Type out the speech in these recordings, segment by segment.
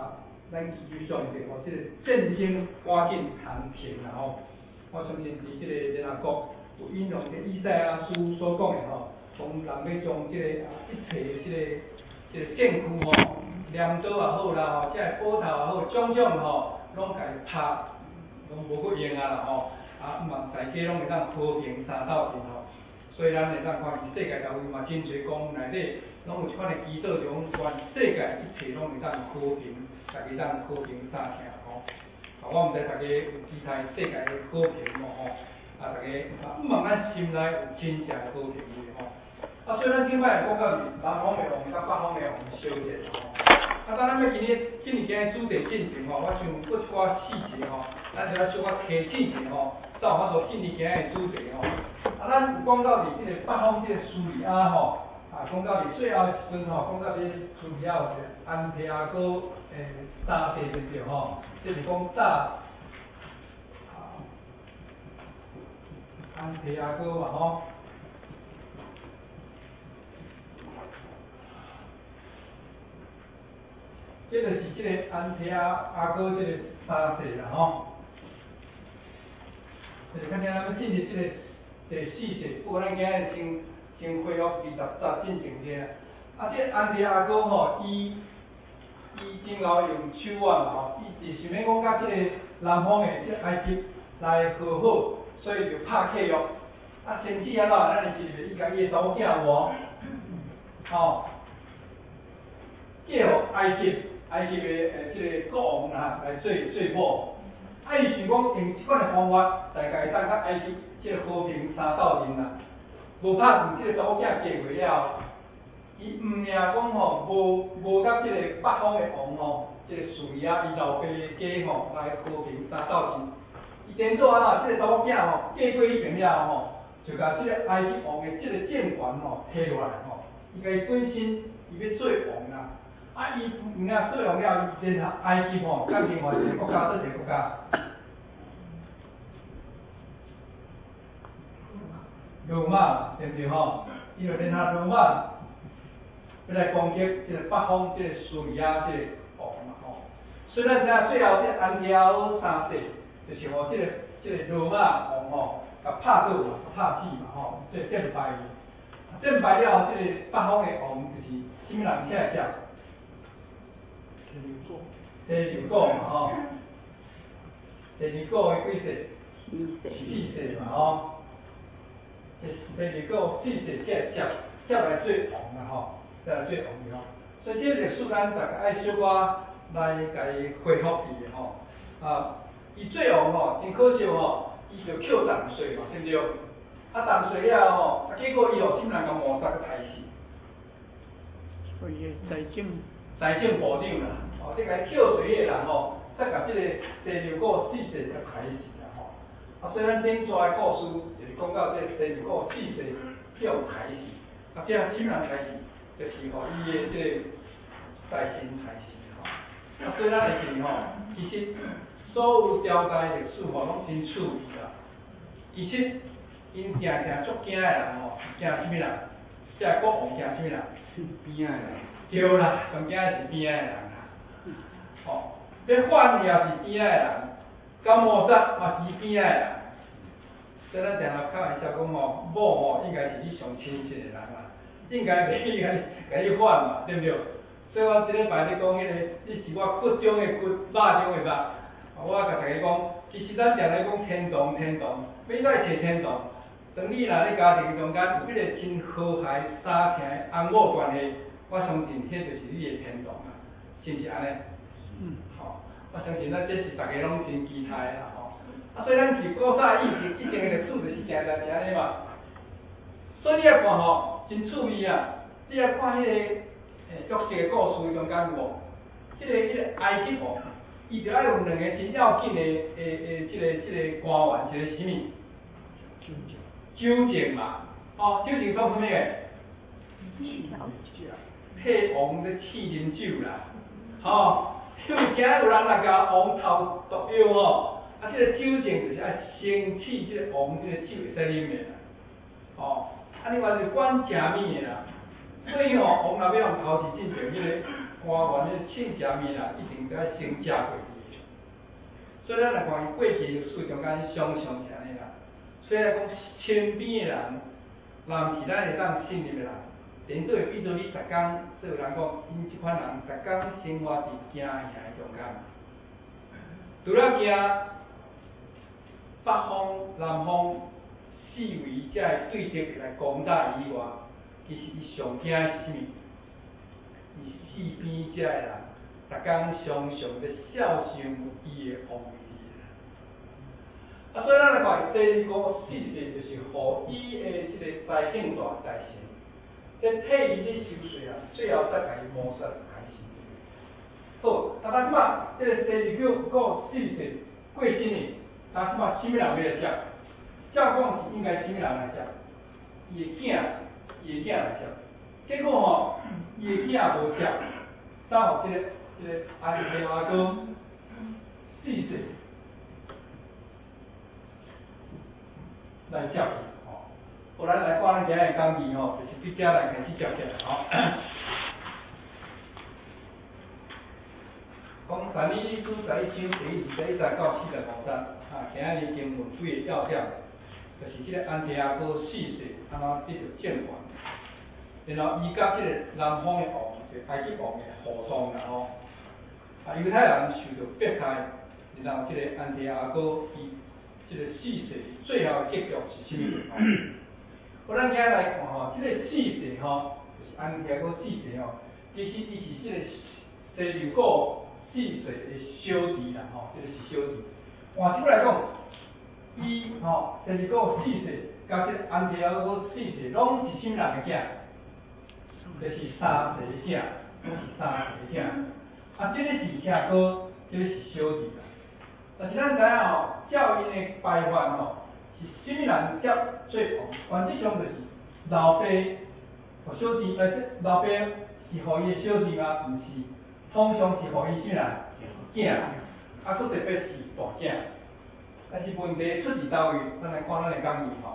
咱继续上一吼，即个战争赶紧通停啦吼。我相信伫即个联合国有引用个以赛亚书所讲的吼，讲人要将即个一切即个政区吼，镰刀也好啦，即个斧头也好，种种吼，拢家拍，拢无够用啊啦吼。毋茫大家拢会当和平相斗阵吼。所以咱会当看见世界各位嘛，真侪讲内底拢有一款的祈祷，种愿世界一切拢会当和平，大家当和平相听吼。我毋知大家有期待世界的和平无吼？大家毋茫咱心内有真正的和平无吼？所以咱顶摆讲到是南方的王甲北方的王相战吼。当咱要今日的主题进前吼，我想搁一寡细节吼，咱就要小可提醒者吼，才有法度进入今日的主题吼。咱有讲到伫即个北方即个叙利亚吼，讲到伫最后的时阵吼，讲到伫叙利亚有一个安提阿哥三世对不对吼？即是讲早安提阿哥嘛吼。这就是即个安提阿哥即个三世啦吼。就是看见咱要进入即个第四世，不过咱今日先恢复20集进前者。即个安提阿哥吼，伊前后用手腕嘛吼，伊是想要讲甲即个南方的即个埃及来和好，所以就拍契约。先至安怎？咱会记得伊甲伊的查某囝有无？吼，嫁互埃及的即个国王来做某。伊想讲用即款的方法，大概当甲埃及即个和平相斗阵啦。无拍算即个查某囝嫁过了后，伊毋领讲吼，无甲即个北方的王吼，即个叙利亚伊老爸的家吼来和平相斗阵。伊颠倒安怎？即个查某囝吼嫁过迄边了后吼，就甲即个埃及王的即个政权吼摕落来吼，伊甲伊本身伊要做王啦。伊毋领做王了，伊联合埃及吼，甲另外一个国家做一个国家。罗马对不对吼？伊就联合罗马要来攻击即个北方即个叙利亚即个王嘛吼。所以咱知影最后即个安提阿哥三世，就是互即个罗马王吼，甲拍倒嘛，拍死嘛吼，即战败伊。战败了后，即个北方的王就是什么人起来接？西流果嘛吼。西流果的几世？4世嘛吼。西流果4世起来接来做王啦吼，接来做王了。所以这历史咱大家爱小可来甲伊恢复去的吼。伊做王吼，真可惜吼，伊就扣重税嘛，对不对？重税了吼，结果伊互什么人甲谋杀甲刣死？ 所以财政部长啦，即个扣税的人吼，才甲即个西流果4世甲刣死啦吼。所以咱顶抓的故事就是讲到这西流果4世被刣死，这什么人刣死？就是吼伊的即个财神刣死吼。所以咱会记吼，其实所有朝代历史吼拢真趣味啦。其实因定足惊的人吼，惊什么人？即个国王惊什么人？ 边仔人。 对啦，上惊的是边仔的人啦。吼，要反也是边仔的人，甲谋杀嘛是边仔的人。所以咱常常开玩笑讲吼，某吼应该是你上亲切的人啦，应该袂去甲你反嘛，对不对？所以我即礼拜咧讲迄个，你是我骨中的骨，肉中的肉。我甲大家讲，其实咱常咧讲天堂，要哪会找天堂？当你若咧家庭中间有迄个真和谐、相听的安稳关系，我相信迄就是你的天堂啦，是毋是安尼？吼，我相信这是大家拢真期待的啦吼。所以咱是古早以前的历史就是行在是安尼嘛。所以你来看吼，真趣味啊！你来看迄个约瑟的故事中间有无？迄个埃及王，伊就爱有2个真要紧的即个官员，一个是啥物？酒政嘛，酒政做啥物的？配王咧试啉酒啦，因为惊有人来甲王偷毒药吼，即个酒政就是爱先试即个王即个酒会使啉的啦，另外是管食物的啦，所以王若要用偷是进前迄个花园的亲戚面啊，一定要先食过伊。所以咱来看伊过去历史中间想象是安尼啦。所以来讲，身边的人，若毋是咱会当信任的人，连做比如你逐工，所以有人讲，因即款人逐工生活伫惊吓的中间，除了惊北方、南方四围遮的对敌来攻打以外，其实伊上惊的是啥物？伊四边遮的人，逐工常常在孝顺伊的皇帝。所以咱来看，第二个四世就是互伊的即个财政大财神，在替伊咧收税啊，最后再甲伊谋杀开始。好，即马即个第二个四世过身哩，即马啥物人要来接？照讲是应该啥物人来接？伊的囝来接。结果伊的囝无接，走互即个安提阿哥四世。来接伊吼，后来来看咱今日讲义吼，就是伫遮来开始接起来吼。讲但以理书11章第1节到45章啊，今日经文几个要点，就是即个安提阿哥四世安怎得到政权，然后伊甲即个南方的王，就是埃及王的互动然后，犹太人受到迫害，然后即个安提阿哥伊。这个四世最后的结局是啥物？我咱今日来看吼，这个四世吼，就是安提阿哥四世吼，其实伊是这个西流古四世的小弟啦吼，这个是小弟。换句来讲，伊吼西流古四世甲这个安提阿哥四世拢是啥物人的囝？就是三世的囝，拢是三世的囝。这个是兄哥，这个是小弟啦。但是咱知影吼，教因的排番吼，是啥物人接最王？原则上就是老爸互小弟，老爸是互伊的小弟吗？毋是，通常是互伊啥人？囝，佫特别是大囝。但是问题出伫倒位？咱来看咱的讲义吼。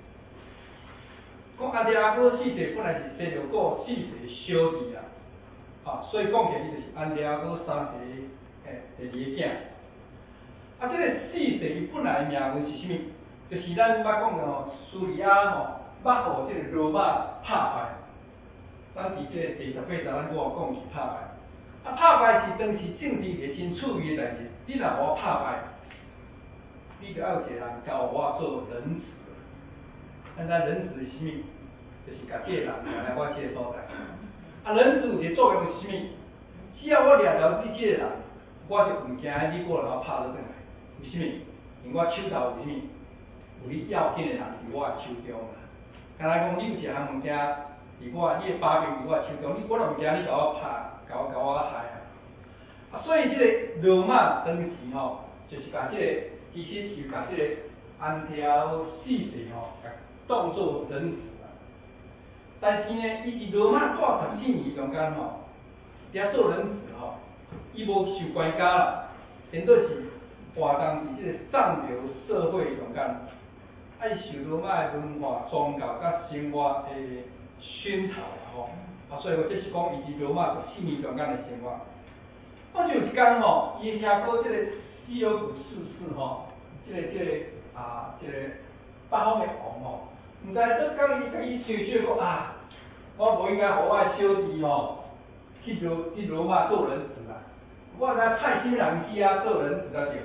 讲安提阿哥四世本来是西流古四世的小弟啦，所以讲起来伊就是安提阿哥三世第二个囝。这个四世伊本来的命运是啥物？就是咱捌讲的吼，苏里亚吼，捌互这个罗马拍败。咱伫这个第18章咱我讲是拍败。拍败是当时政治个真趣味的代志。你若我拍败，你就要有一个人交我做人质。咱人质是啥物？就是甲这个人带来我这个所在。人质有一个作用是啥物？只要我掠着你这个人，我就毋惊你过来拍倒转来。为什么？因为我手头有啥物？有你要紧的人伫我的手中啦。敢若讲你有一项物件伫你的把柄伫我的手中，我都毋惊你甲我拍，甲我害啊。所以这个罗马当时吼，就是甲这个其实是甲这个安提阿哥四世吼，当作人质啦。但是呢，伊伫罗马住14年中间吼，遐做人质吼，伊无受管教啦，变做是。活动伫即个上流社会中间，爱受罗马的文化、宗教甲生活的熏陶啦吼。所以我这是讲伊伫罗马14年中间的生活。但是有一天吼，伊兄哥即个西欧古四世吼，即个北方的王吼，毋知做讲伊甲伊想讲我无应该互我的小弟吼去罗马做人质啦，我应该派啥人去做人质才对。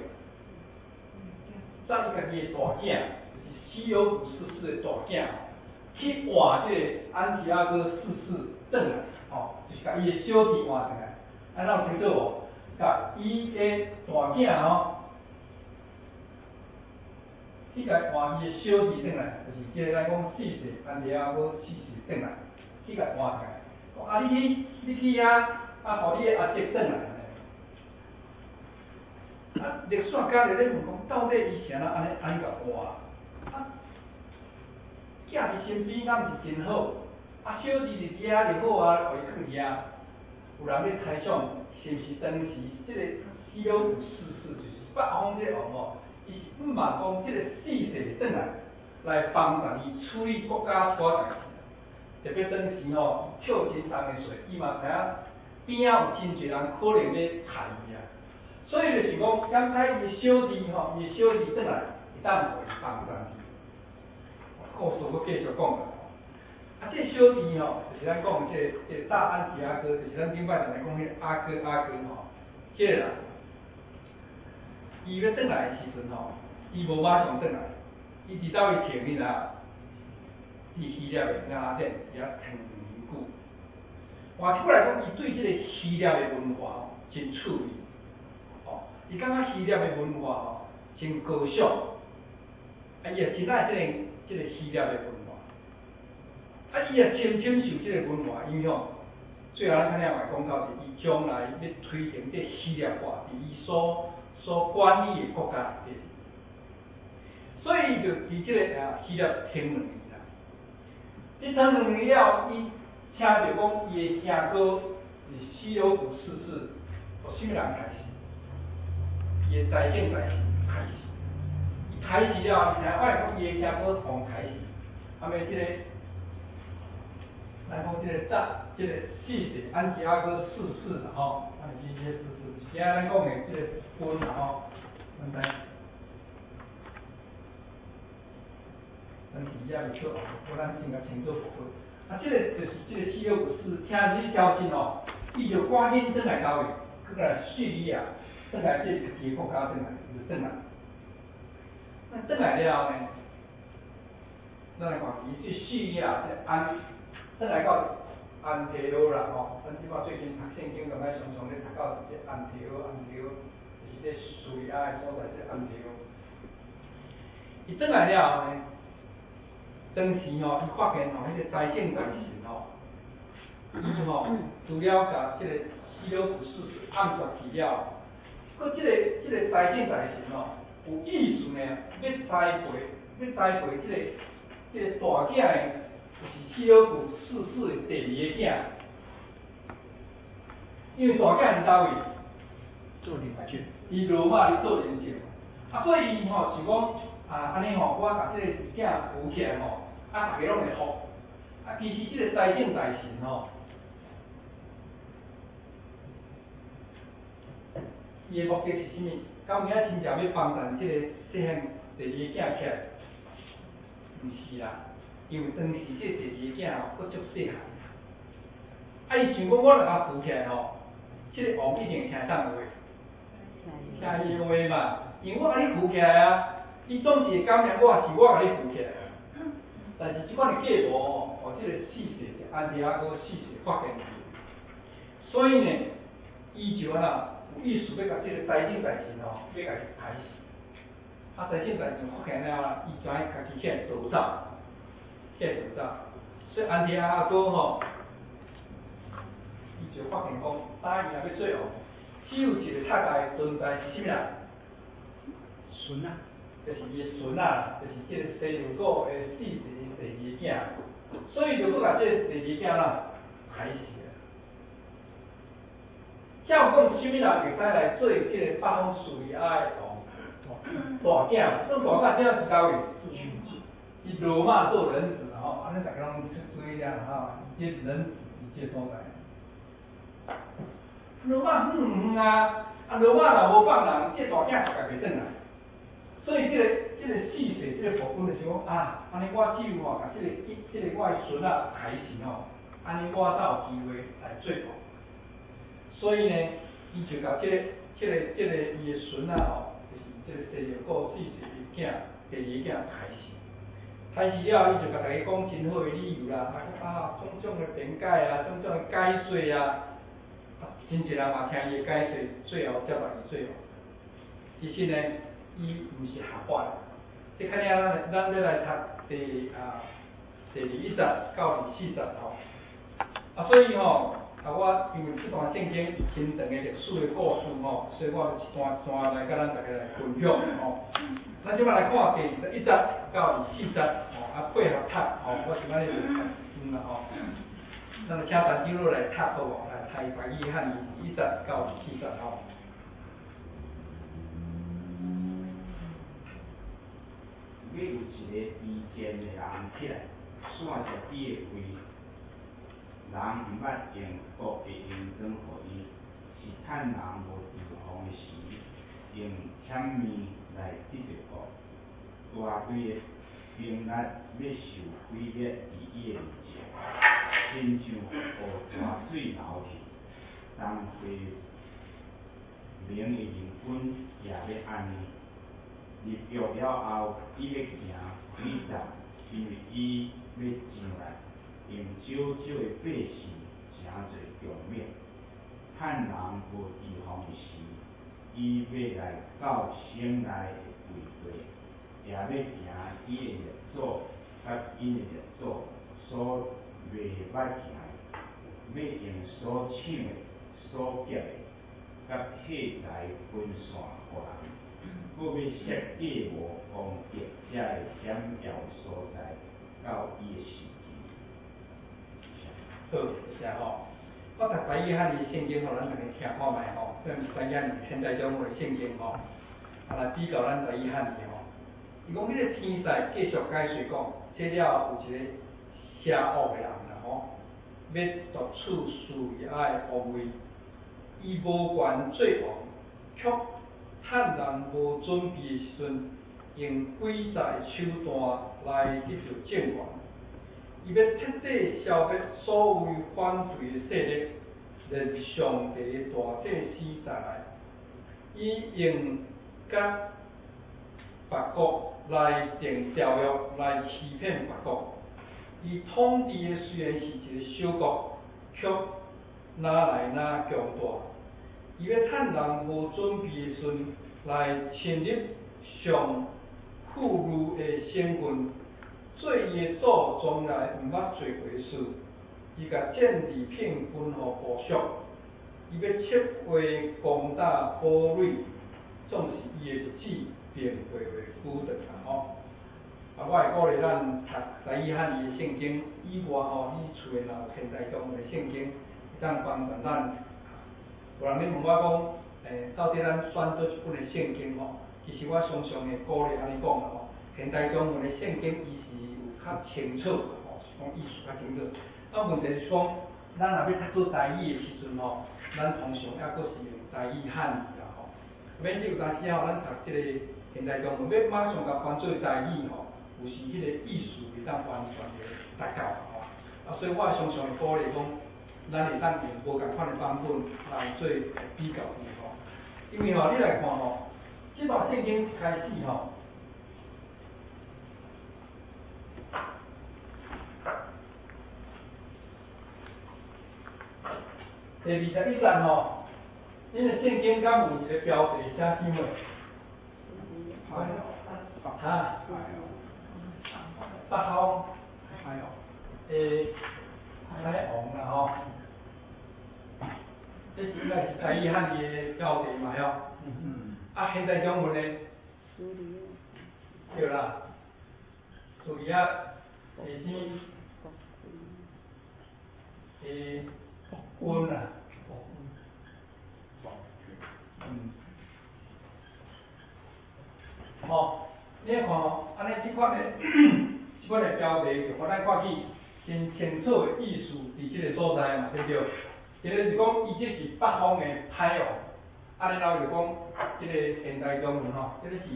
让伊家己的大囝，就是西欧古四世的大囝，去换这个安提阿哥四世转来，就是甲伊的小弟换转来，安怎清楚无？甲伊的大囝去甲换伊的小弟转来，就是即个咱讲四世安提阿哥四世转来，去甲换转来。你去遐，互你的阿叔转来。历史学家就咧问讲，到底伊是安尼甲换？囝伫身边敢毋是真好？小弟伫遐就好互伊囥遐。有人咧猜想，是毋是当时即个西欧古四世，就是北方这个王吼，伊是毋茫讲即个四世转来帮助伊处理国家大代志。特别当时吼，跳真重的税，伊嘛知影边仔有真侪人可能要杀伊啊，所以就是讲，刚才伊小弟吼，伊小弟转来会当互伊帮助伊。故事我继续讲啦。啊，这小弟吼，就是咱讲这大安提阿哥，就是咱顶摆常常讲迄阿哥吼，这个人，伊要转来的时阵吼，伊无马上转来，伊伫倒去停你啊？伫希腊的雅典遐停2年久。换一句来讲，伊对这个希腊的文化吼真趣味，吼，伊感觉希腊的文化吼真高尚，啊，伊也真爱这个希腊的文化，啊，伊也深深受这个文化影响。最后咱看了讲到是，伊将来要推行这希腊化伫伊所管理的国家里底，所以伊就伫这个希腊停2年啦。伊停2年了，伊听着讲伊的兄哥是西流古逝世，由什么人开始？伊的财政大臣开始。伊开始了，听发现讲伊的兄哥王开始，后尾这个，咱讲这个四世安提阿哥逝世啦吼，安提阿哥逝世，今仔咱讲的这个分啦吼，咱知。咱是也袂错，无咱先甲先做部分。啊，这个就是这个西流古氏听这消息哦，伊就赶紧转来到位，搁来叙利亚，转来这个国家转来，就转来。那转来了后呢，咱来看，伊去叙利亚这转来到安提阿啦吼，咱即摆最近读圣经，就爱常常咧读到这安提阿，就是这叙利亚的所在，这安提阿。伊转来了后呢？当时吼，伊发现吼，迄个财政大臣吼，伊吼除了甲即个西流古逝世暗杀去了，佮即个财政大臣吼，有意思呢，要栽培即个大囝的，就是西流古逝世的第2个囝，因为大囝是叨位？ 做领袖。 伊罗马咧做领袖，啊，所以伊吼想讲安尼吼，我甲即个囝扶起来吼。啊，大家拢会服。啊，其实这个财政大臣吼，伊的目的是啥物？到明仔真正要帮助这个细汉第2个囝起来，毋是啦，因为当时这第2个囝吼，佫足细汉。啊，伊想讲我若甲扶起来吼，这个王一定会听啥话？听伊的话嘛，因为我甲你扶起来啊，你总是会感念我，是我甲你扶起来。但是即款的计谋吼，这个4世安提阿哥4世发现去，所以呢，伊就安那有意思要甲这个财政大臣吼，要甲伊开始。啊，财政大臣发现了，伊就爱家己起来逃走，所以安提阿哥吼，伊就发现讲，当伊若要做王，只有一个塔家存在是啥物人？ 孙啊。 就是伊的孙啊，就是这个西流古的4世第2个囝，所以就要把这个第2个囝啦开始了。照讲是啥物人会使来做这个北方叙利亚的王？大囝，这大囝现在是叨位？伊罗马做人质吼，安尼大家拢出追了吼，这人质这所在。罗马远啊，罗马若无放人，这大囝就家袂转来。所以这个4世这个部分就想讲啊，安尼我只有吼，甲这个我的孙仔开始吼，安尼我才有机会来做王。所以呢，伊就甲这个伊的孙仔吼，就是这个西流古4世的囝第2个囝开始了，伊就甲大家讲真好的理由啦，讲种种的辩解啊，种种的解说啊，真侪人嘛听伊的解说，最后才把伊做王。其实呢。伊毋是合法的，即肯定咱要来读第21节到第40吼。啊，所以吼，我因为这段圣经真长的历史的故事吼，所以我就一段一段来甲咱大家来分享吼。咱即摆来看第21节到第40节吼，啊配合读吼，我是安尼啦吼。咱就请陈经理来读好无？来读台语汉语第1节到第40节吼。 要有一个卑贱的人起来，线着你的位， 人毋捌用国的用装互伊，是趁人无预防的时，用忝面来得着国。大队的兵力要受毁灭伫伊的面前，亲像河大水流去。当地明的人军也要安尼。入狱了后，伊要行几站，因为伊要上来，用少少的百姓，诚侪重命。趁人无预防的时，伊要来到省内的位地，也要行伊的列祖，甲因的列祖所袂捌行的，要用所抢的、所劫的，甲器材分散互人。搁要设计无攻击遮个险要所在，到伊的时机。 好，谢吼。我读台语汉语圣经吼，咱大家听看卖吼，这毋是台语汉语现代中文的圣经吼，来比较咱台语汉语吼。伊讲迄个天使继续解释讲，这了有一个邪恶的人啦吼，要独处属于爱的王位，伊无权做王，却趁人无准备的时阵，用诡诈的手段来得到政权。伊要彻底消灭所有反对的势力，连上帝的大祭司在内。伊用甲别国来定条约，来欺骗别国。伊统治的虽然是一个小国，却哪来哪强大。伊要趁人无准备的时阵，来侵入上富裕的省份，做伊的祖从来毋捌做过的事。伊甲政治品分互部属，伊要切划攻打堡垒，总是伊的日子并袂久长啦吼。我会鼓励咱读台语汉语的圣经以外吼，你厝内若有现代中文的圣经，当帮助咱。有人咧问我讲，到底咱选做一本的圣经吼？其实我常常会鼓励安尼讲啦吼。现代中文的圣经伊是有较清楚吼，是讲意思较清楚。啊，问题是讲，咱若要读做台语的时阵吼，咱通常还阁是用台语汉语啦吼。免你有当时吼，咱读即个现代中文，要马上甲翻做台语吼，有时迄个意思会当完全个达到吼。啊，所以我常常会鼓励讲，咱会当用无共款的版本来做比较吼。因为吼，你来看吼，即部圣经一开始吼。第21章吼，恁的圣经敢有一个标题写啥物？哈？北方海王啦吼，这是应该是台语汉语的标题嘛吼。啊，现代中文呢？对啦，苏里亚是啥物？军啊。吼，你看吼，安尼即款的即款的标题，就互咱看起真清楚的意思伫即个所在嘛，对不对？一个是讲，伊即是北方的海王，安尼然后就讲，即个现代中文吼，即个是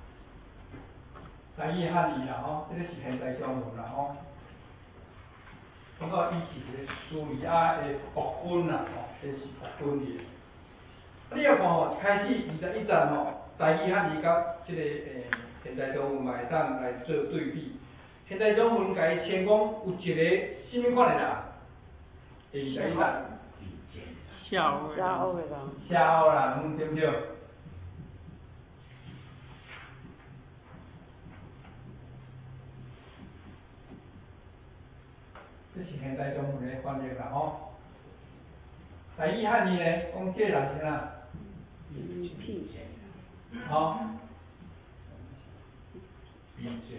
台语汉语啦吼，即个是现代中文啦吼。感觉伊是一个苏里亚的国军啦吼，这是国军的。你要看吼，一开始21章吼，台语汉语甲即个现代中文嘛会当来做对比。现代中文甲伊称讲有一个什么款的人？第21章。 邪恶的人。 邪恶人，对不对？这是现代中文的翻译啦吼。台语汉语呢，讲这个人是啥？好。理解。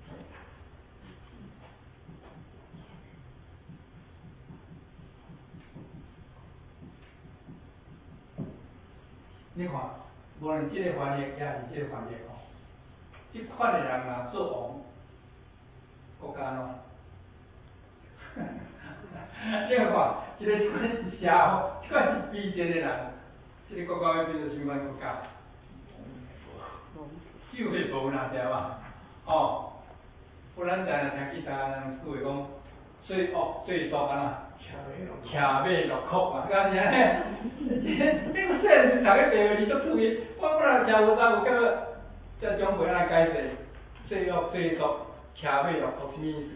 你看，无论这个翻译也是这个翻译吼，这款的人若做王，国家喏， 你看，一个即款是社哦，即款是卑贱的人，即个国家要变做什么国家？就会无啦，知影嘛？哦，不然咱听其他人句话讲，最恶最毒啊，骑马落库嘛，敢是安尼？这个细汉时读个白话字足趣味，我本来真无当有感觉，这长辈安尼解释，最恶最毒，骑马落库什么意思？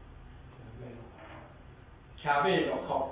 骑马落库。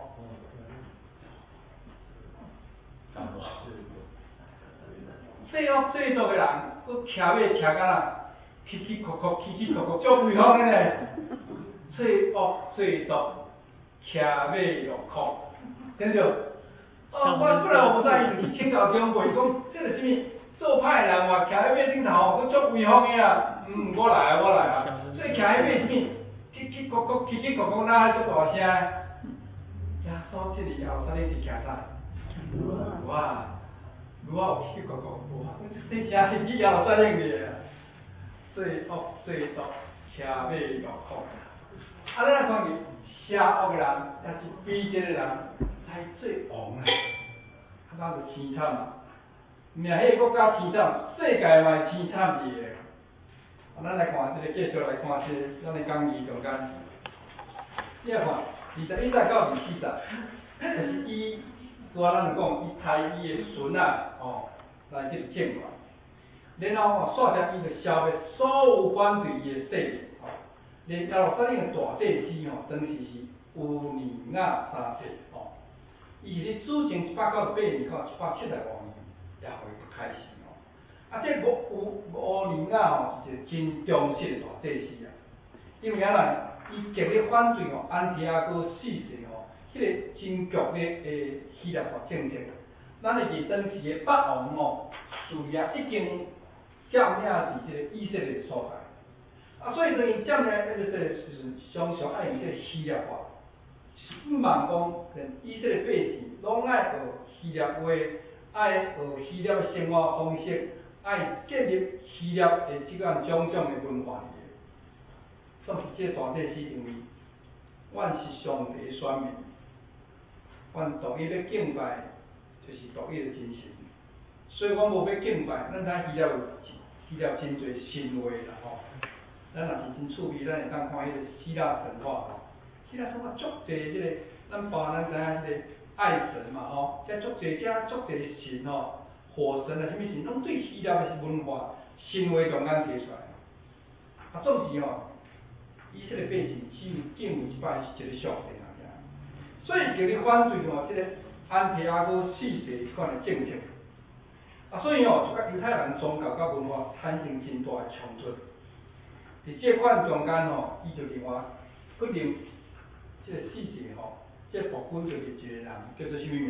最恶最毒的人，佮骑马骑甲哪？起起伏伏，起起伏伏，足威风的呢。最恶最毒，骑马落库，对不对？哦，我本来无知，就去请教长辈，讲这个什么做歹人话，骑喺马顶头，佮足威风的啊。我来啊，我来啊。所以骑喺马什么？起起伏伏，起起伏伏，哪足大声？耶稣这里后，你是骑啥？哇！如果有起起伏伏，哇！这声是以后才领的。最恶最毒，骑马落库。啊，咱看见邪恶的人，也是卑贱的人，来做王啊！啊，咱就凄惨嘛。命迄个国家凄惨，世界嘛会凄惨去的。啊，咱来看继续来看咱的讲义中间，你来看21节到24节，就是伊，拄仔咱就讲伊杀伊的孙啊，来去建国。然后煞者伊就消灭所有反对伊的势力，连亚鲁撒冷的大祭司当时是乌尼亚3世，伊是咧主前198年到175年也会开始啊，这乌尼亚是一个真忠实的大祭司啊，因为伊极力反对安提阿哥4世迄个真强烈的希腊化政策。咱会记当时的北王叙利亚已经占领是这个以色列所在，所以说因占领以色列时，常常爱用这个希腊话，是毋望讲连以色列百姓拢爱学希腊话，爱学希腊的生活方式，爱建立希腊的即种种的文化的。但是这大祭司认为，阮是上帝的选民，阮独一要敬拜，就是独一的真神。所以阮无要敬拜，咱知希腊有真侪神话啦咱若是真趣味，咱会当看迄个希腊神话希腊神话足侪即个，咱包含咱知影即个爱神嘛遮足侪神火神啊，什么神，拢对希腊的文化、神话中间提出来。总是以色列百姓只有敬畏一摆是一个上帝所以叫你反对即个安提阿哥4世款的政策。所以就甲犹太人宗教甲文化产生真大的冲突。伫这款中间伊就另外决定，这个4世这个暴君就是一个人叫做什么名？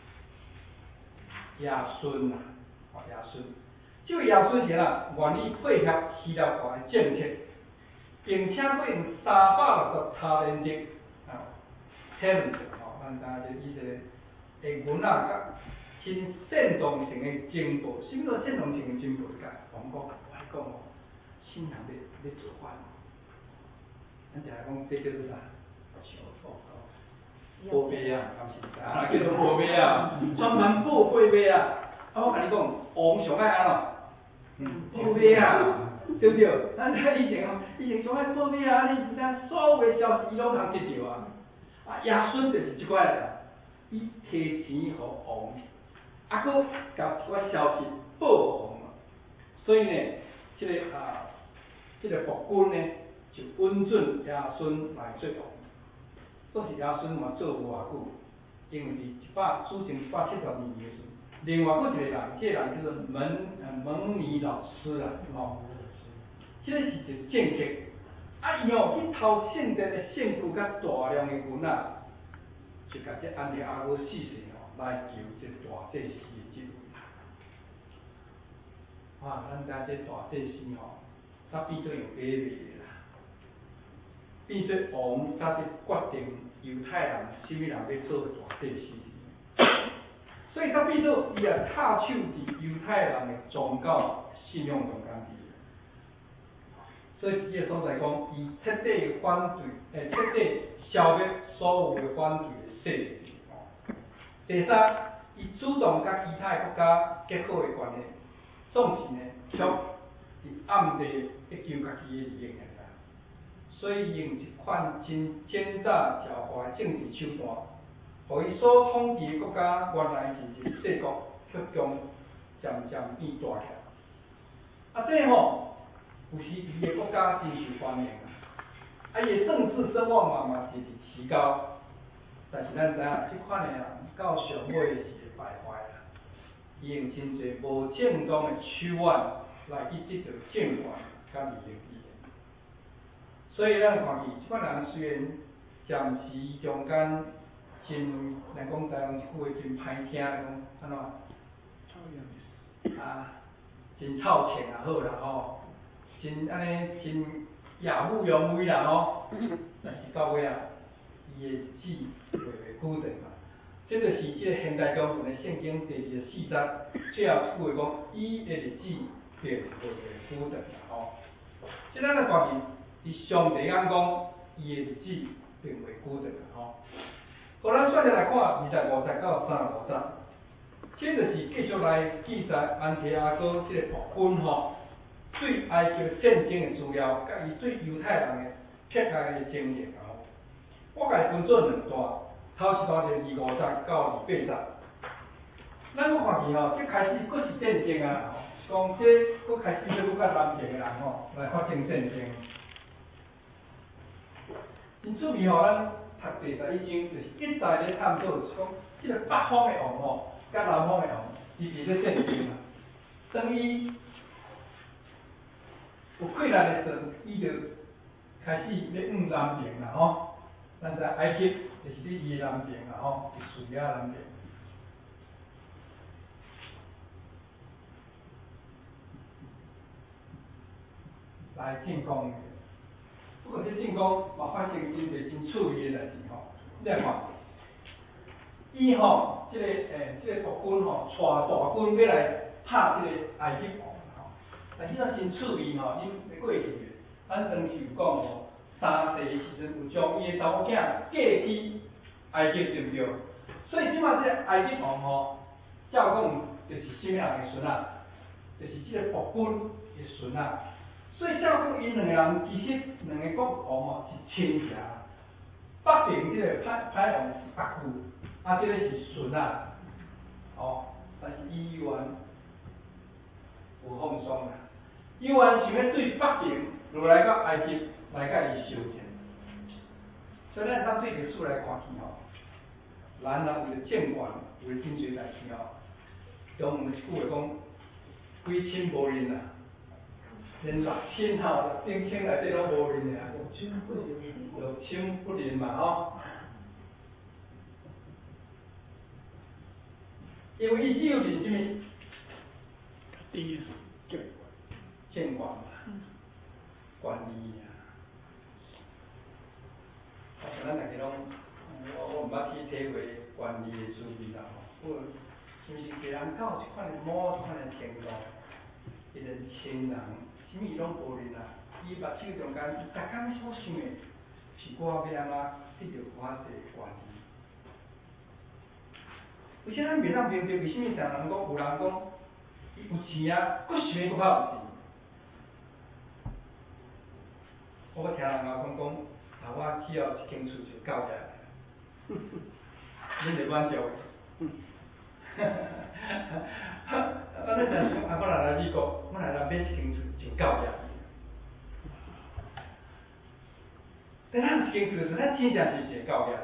亚孙啦，亚孙。这位亚孙是愿意配合希腊化的政策，并且佫用360塔连talent咱知影这以色列的文甲真煽动性的进步，什么叫煽动性的进步？王国我讲信仰要做反咱定来讲这叫做啥？报马啊，敢是叫做报马啊，专门报马啊。我甲你讲，王上爱安怎？报马啊，对不对？咱以前上爱报马啊，你知影所有的消息伊拢通得到啊。亚孙就是即款啦，伊摕钱互王，佫甲一寡消息报互王，所以呢，这个暴君呢就允准亚孙来做王。当时亚孙嘛做无偌久，因为伫主前172年的时，另外佫一个人，这个人叫做蒙尼老师啦，这个是一个政客。伊去偷圣殿的圣具甲大量的银就甲这安提阿哥4世来求这大祭司的职位。咱知这大祭司他变做用买卖的啦，变做王甲伫决定犹太人什么人要做大祭司。所以他变做伊也插手伫犹太人的宗教信仰中间去。 所以这个所在讲，伊彻底反对，彻底消灭所有的反对的势力。第三，伊主动甲其他的国家结好的关系，总是呢，却伫暗地咧求家己的利益尔。所以用一款真奸诈狡猾的政治手段，互伊所统治的国家原来是一个小国，却将渐渐变大起来。这吼，有时伊的国家真受欢迎伊的政治声望嘛是提高。但是咱知影，即款的人到上尾是会败坏啦。伊用真侪无正当的手腕来去得到政权甲利益。所以咱看见即款人虽然暂时中间真，咱讲台湾一句话真歹听，讲安怎？真臭钱也好啦吼，真安尼真亚虎扬威啦吼，但是到尾啊，伊的日子袂久长嘛。这就是即个现代中文的圣经第24章最后一句话讲，伊的日子并袂久长啦吼。即咱来看见。伫上帝眼光，伊的日子并袂久长吼。好，咱接着来看25节到35节，这就是继续来记载安提阿哥这个暴君吼，对埃及战争的资料，甲伊对犹太人的撇开的经历吼。我甲伊分做两段，头一段就是25节到28节。咱搁看见吼，这开始搁是战争啊，讲这搁开始要搁甲南边的人吼来发生战争。真趣味吼，咱读第11章，就是一再咧探讨，讲即个北方的王吼，甲南方的王，伊伫咧战争啊。当伊有困难的时阵，伊就开始咧南边啦吼。咱知埃及就是伫伊南边啦吼，伫叙利亚南边。来进攻。不过这进攻嘛发生真侪真趣味的代志吼，你来看，伊吼即个即个国军吼，带大军要来拍即个埃及王吼，但迄个真趣味吼，恁过去的，咱当时有讲吼，三世时阵有将伊的查某囝嫁去埃及，对不对？所以即马即个埃及王吼，照讲就是什么人的孙啊？就是即个国军的孙啊。所以照讲，因两个人其实两个国王吼是亲戚，北边即个歹王是北区，即个是孙啊，哦，但是伊有放松啦，伊想要对北边落来到埃及来甲伊相战，所以咱当对历史来看起吼，咱若为了政权，为了真侪代志吼，中有一句话讲，非亲无认啦。连6000吼，6000内底拢无认尔，6000不认嘛吼。因为伊只有认什么？监管嘛，管理啊。像咱大家拢，我毋捌去体会管理的滋味啦吼。不过，是毋是别人较有一款的某一款的程度，一个亲人。什么伊拢无认啦，伊目睭中间，伊逐工所想的是我要安怎得到我的关系。而且咱袂当明白为什么常人讲有人讲伊有钱啊，佫想佫较有钱。我听人讲我只要一间厝就够起来，恁就满足。咱咧常讲我若来美国，我若来买一间厝就够了。但咱有一间厝的时候，咱真正是会够了。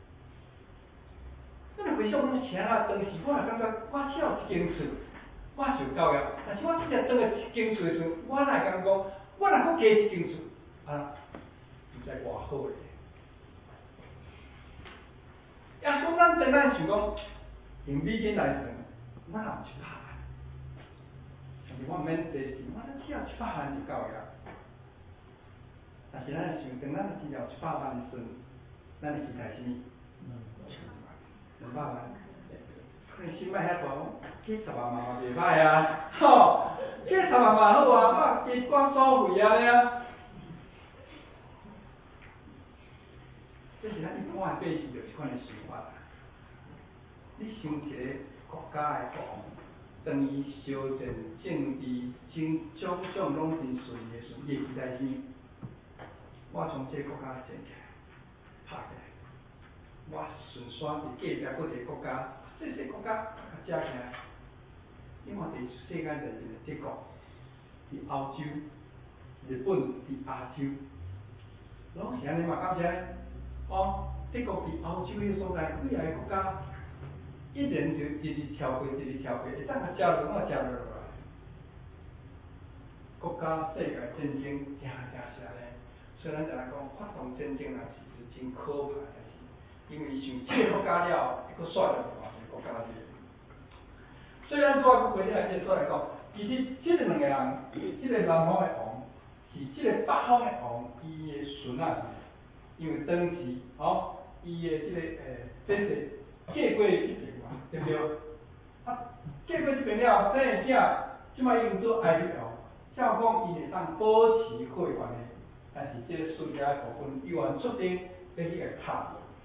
咱若回想讲啥啊？当时我若感觉我只要一间厝，我就够了。但是我真正转了一间厝的时候，我哪会感觉讲，我若佫加一间厝，唔知偌好咧。也说咱当然想讲，用美金来算，我若有100万。但是我毋免多钱，我只要100万就够了。但是咱想，当咱真正有100万的时阵，咱会期待什么？200万，可能心摆遐大，加10万嘛袂歹啊，吼，加10万嘛好啊，我加我所费啊， 我的背是就即款的想法啦。你想一个国家的国王，当伊修正政治、种种拢真顺利的时候，伊会期待啥物？我从这个国家建起来，拍起来，我顺续伫隔壁搁一个国家，细细国家甲食起来。你看伫世界上面的德国，伫欧洲，日本伫亚洲，拢是安尼嘛？敢是安尼？哦，德国伫欧洲迄个所在，几啊个国家，一年就一日跳过，一日跳过，会当甲食落，拢甲食落来。国家世界战争定定是安尼，所以咱常常讲发动战争啊是真可怕的代志，因为伊想这个国家了，会佫甩到另外一个国家去。所以咱拄仔规定来这所来讲，其实这两个人，这个南方的王是这个北方的王伊的孙仔，因为当时伊的这个这是嫁过这边嘛，对不对？啊，嫁过这边了，生的囝，即摆已经做埃及王，照讲伊会当保持血缘的，但是这个孙仔的部分又原出兵要去个拍。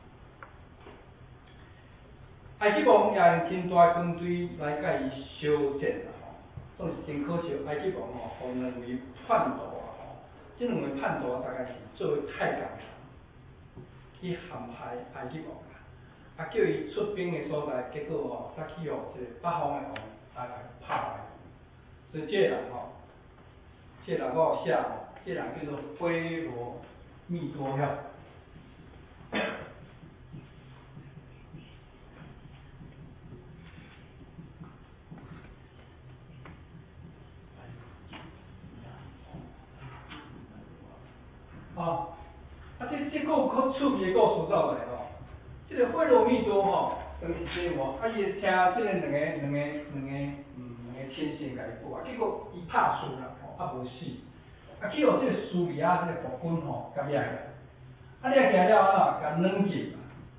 埃及王也用真大军队来甲伊相战啦吼，总是真可惜。埃及王互两位叛徒啊这两位叛徒大概是做太监去陷害埃及王啦，叫伊出兵的所在，结果煞去这个北方的王来拍来，所以这个人这个人我有写这个人叫做菲罗密多了。这个有较趣味的故事走来这个菲罗密多当时这伊会听这个两个亲信甲伊讲，结果伊拍输啦无死，去互这个苏比亚这个国军甲掠起来，掠起来了甲软禁。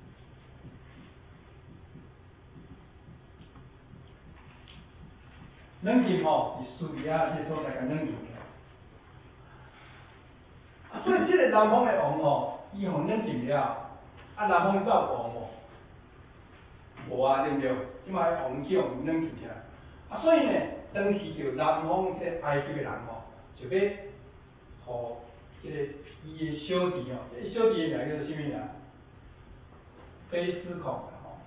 软禁伫苏比亚这个所在甲软禁起来。所以这个南方的王伊互软禁了，南方有王无？无啊，对不对？即摆王去互软禁起来，所以呢，当时就南方这个埃及的人就要互这个伊的小弟这个小弟的名叫做啥物名？菲斯孔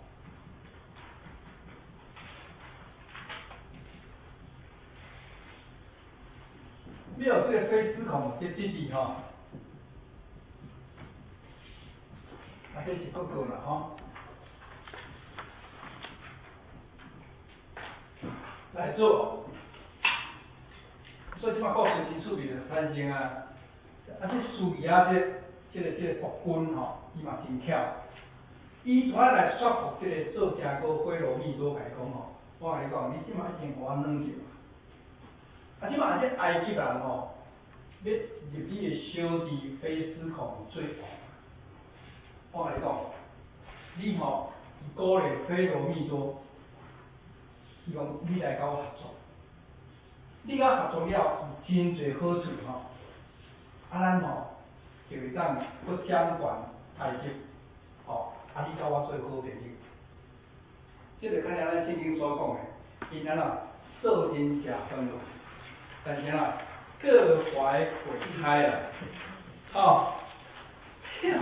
要这个菲斯孔这弟弟这是哥哥啦来做，所以即摆故事真趣味的产生啊！这苏比亚这个国军伊嘛真巧，伊怎啊来说服这个作家个菲罗密多来讲我甲你讲，你即摆已经互我软禁即摆这埃及人要入你的小弟菲斯孔做王，我甲你讲，你鼓励菲罗密多，伊讲你来甲我合作，你甲合作了有真侪好处咱就会当搁掌管埃及，你甲我做好朋友，这就敢若咱圣经所讲的，因做阵食饭，但是各怀鬼胎啦，大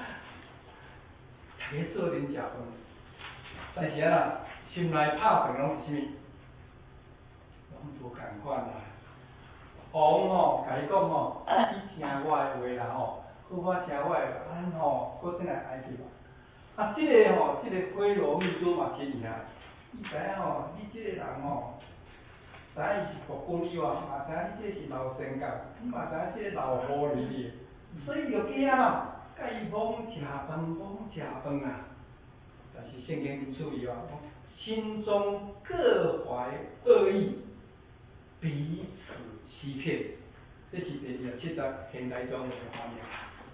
家做阵食饭，但是心内拍算拢是啥物？拢无共款啦。王甲伊讲你听我的话啦好好听我的，咱搁转来埃及吧。这个菲罗密多嘛真厉害，伊知影你这个人知影伊是国军以外，嘛知影你这是老神教，你嘛知影这个老狐狸，所以就惊甲伊罔食饭啊。但是圣经真趣味心中各怀恶意，彼此欺骗，这是第27章现代中文的翻译。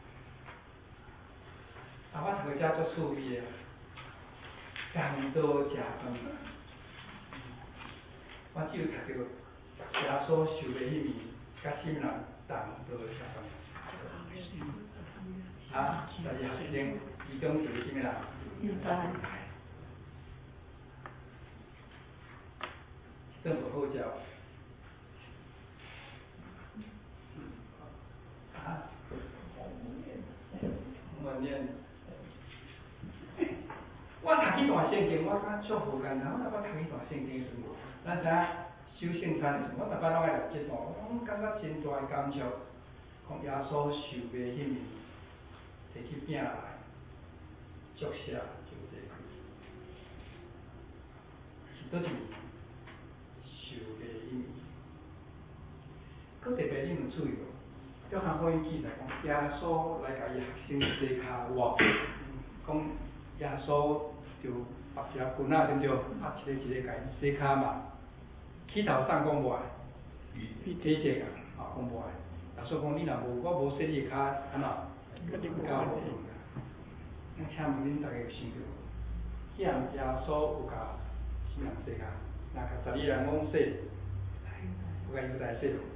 我读个遮足趣味的，共道食饭。我只有读到耶稣受的迄面，甲什么人共道食饭？12学生。 其中就是什么人？ 犹太。 这不好教。啊？我念。我读迄段圣经，我感觉足无简单。我读迄段圣经时，咱知影守圣餐的时，我逐摆拢爱念这段，我感觉真大的感触。讲耶稣受卖迄暝，摕起饼来，祝谢就地开。是倒一暝？受卖迄暝。佮特别你们注意哦，约翰福音记载讲，耶稣来甲伊学生洗骹活，讲耶稣就绑一条棍仔对不对？啊，一个甲伊洗骹嘛。起头送讲无爱，体贴啊，讲无爱。耶稣讲你若无我无洗你的骹，安怎？教无用啊。那请问恁大家有想到无？既然耶稣有甲什人洗骹，若甲12个人拢洗，有甲犹太洗无？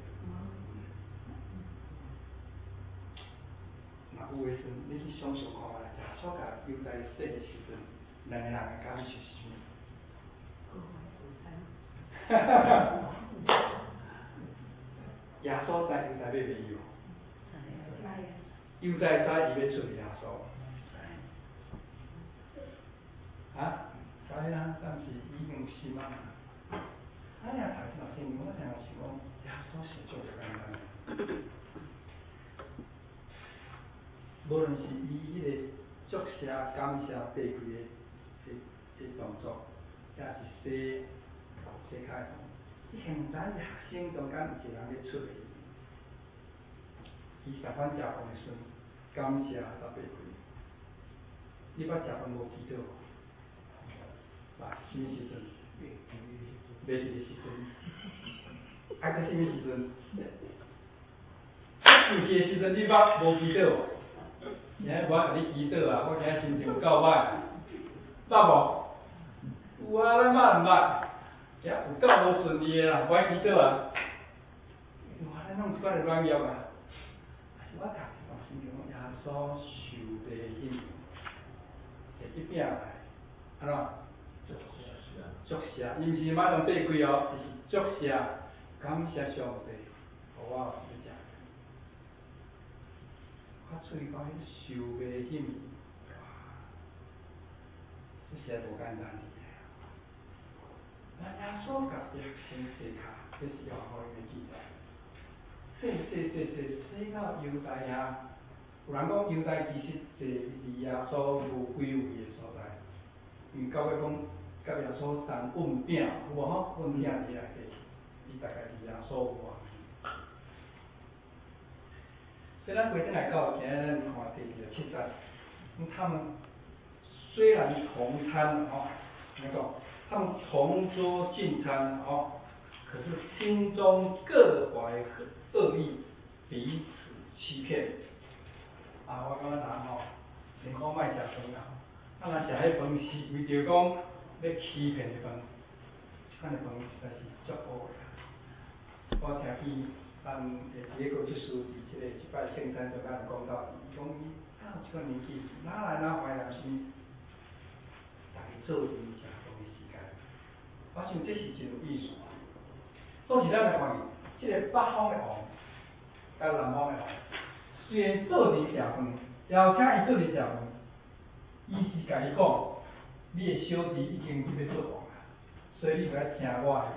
若有诶时阵，你去想想看觅，耶稣甲犹太洗诶时阵，两个人诶感受是啥物？耶稣知犹太要袂伊无？犹太知伊要出耶稣。啊？知啦，但是已经有心啊。咱若读这段圣经，我常常想讲，耶稣是足简单。无论是伊迄个祝谢、感谢、爬跪的动作，也是洗骹的。你现毋知影学生中间有一个人要出去，伊逐番食饭的时阵，感谢甲爬跪。你捌食饭无祈祷无？啥物时阵？袂记的时阵。啊，搁啥物时阵？有记的时阵，你捌无祈祷无？今日我甲你祈祷啊，我今日心情有够歹，捌无？有啊，咱捌毋捌？也有够无顺利的啦，无爱祈祷啊。哇，咱弄一摆就软弱啊。但是我读一段圣经，耶稣受卖迄暝，摕起饼来，安怎？祝谢，伊毋是马上爬跪哦，就是祝谢，感谢上帝，互我有要食。我注意到迄受卖迄暝，哇，这实在无简单哩。那耶稣甲学生洗骹，这是约翰福音的记载。洗到犹太遐，有人讲犹太其实坐离耶稣无几位的所在，因为到尾讲甲耶稣同问饼，有无吼？问饼伫内底，伊大概离耶稣有偌远。所以咱回转来到今日咱看第7章，他们虽然同餐吼，怎么讲？他们同桌进餐吼，可是心中各怀恶意，彼此欺骗。啊，我感觉人吼，宁可莫食饭啦，啊，若食迄饭是为着讲要欺骗的饭，即款的饭实在是足恶的。我听见咱第一个即书伫即个一摆圣餐中间讲到，伊讲伊有即款年纪，哪来哪怀念是，大家做阵食饭的时间。我想这是真有意思。倒是咱来看，即个北方的王，甲南方的王，虽然做阵食饭，要请伊做阵食饭，伊是甲伊讲，你的小弟已经要做王啊，所以你就要听我的话。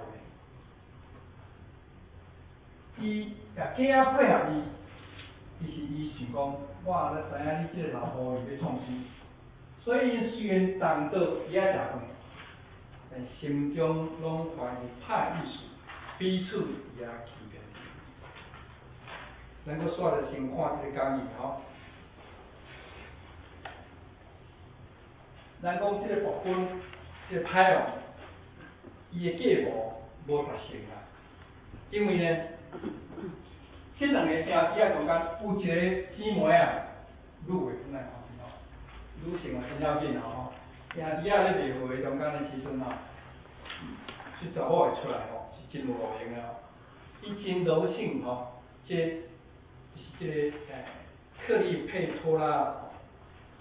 伊甲囝仔配合伊，其实伊想讲，我知影你即个老婆伊要创新，所以伊虽然同桌伊爱食饭，但心中拢怀有歹意思，彼此也欺骗。咱阁煞着先看即个讲义吼，咱讲即个部分，即个歹王，伊的计谋无达成啊，因为呢。这两个兄弟仔中间有一个姊妹啊，女的本来看吼，女性啊真要紧吼，兄弟仔咧袂和中间的时阵吼，这查某会出来吼，是真有路用的吼，伊真柔性吼，就是这个克利佩托拉，伊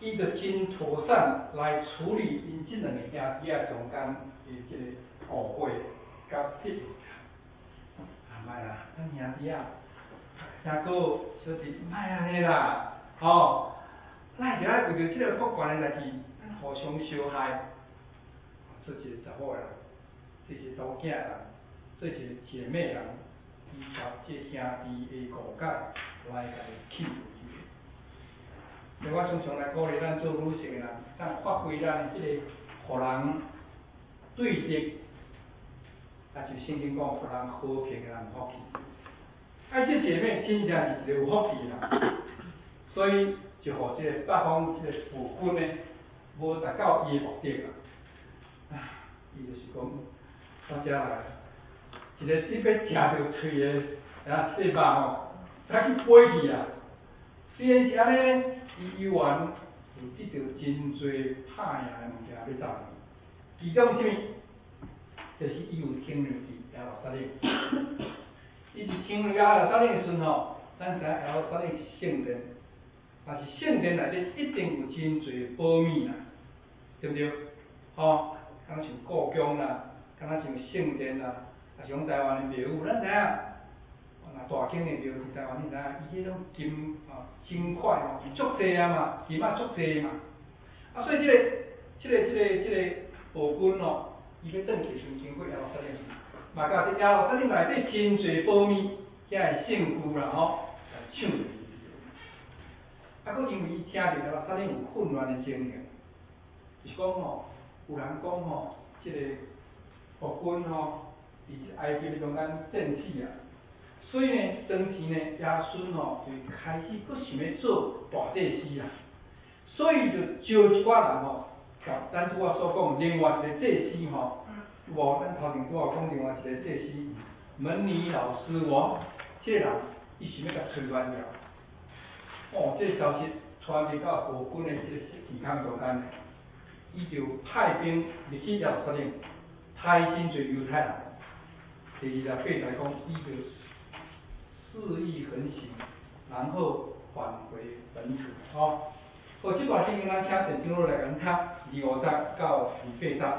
伊就真妥善来处理因即两个兄弟啊中间的即个误会甲得罪。莫啦，咱兄弟啊，兄哥小弟莫安尼啦，吼，咱就爱为着即个福悬的代志，咱互相相害，做一个查某人，做一个查某囝人，做一个姐妹人，伊甲即兄弟的误解来甲伊去除去。所以我常常来鼓励咱做女性的人，咱发挥咱的即个互人对立，也就圣经讲互人和平的人福气。啊，这姐妹真正是一个有福气的人，所以就互即个北方即个父君呢，无达到伊的目的啦。啊，伊就是讲，我遮来，一个你要食着喙的，啊，这肉吼，赶去飞去啊！虽然是安尼，伊犹原有得到真侪歹赢的物件要走。其中什么？就是伊有听任伫耶路撒冷。伊是听任耶路撒冷的时阵吼，咱知影耶路撒冷是圣殿，但是圣殿内底一定有真侪宝物啦，对不对？吼，敢像故宫啦，敢若像圣殿啦，啊像台湾的庙宇，咱知影。那大间的庙伫台湾，你知影，伊迄种金金块吼，足济啊嘛，金啊足济嘛。啊，所以这个暴君哦，伊要转去时经过耶路撒冷，嘛甲这耶路撒冷内底真侪宝物，遐个圣具啦吼，来抢入去。啊，佫因为伊听着耶路撒冷有混乱的情形，就是讲吼，有人讲吼，这个暴君吼，伫这埃及的中间战死啊。所以呢，当时呢，耶稣吼就开始佫想要做大祭司啦。所以就招一寡人吼，甲咱拄仔所讲另外一个祭司吼，无咱头前拄仔讲另外一个祭司门尼老师无，这个人伊想要甲推翻掉。哦，这个消息传入到暴君的这个耳孔中间，伊就派兵入去耶路撒冷，杀真侪犹太人。第二条8讲，伊就肆意横行，然后返回本土。哦，好，这段圣经咱请陈长老来讲读25节到28节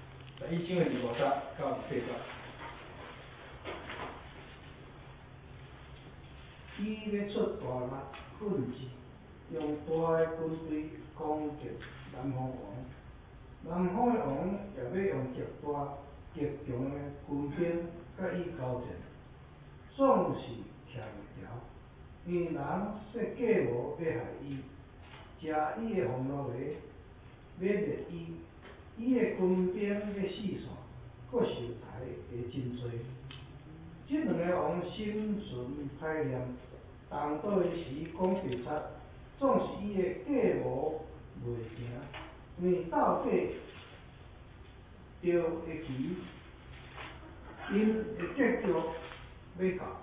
，11章的25节到28节。 伊要出大力奋进，用大的军队攻击南方王。南方的王也要用极强的军兵甲伊交战，总是徛袂牢，因为人设计谋要害伊，食伊的红落鞋，要灭伊，伊的军兵要四散，阁受害的真多。这两个王心存歹念，当倒的时讲白贼，总是伊的计谋袂成，因为到底着会期，因的结局要到。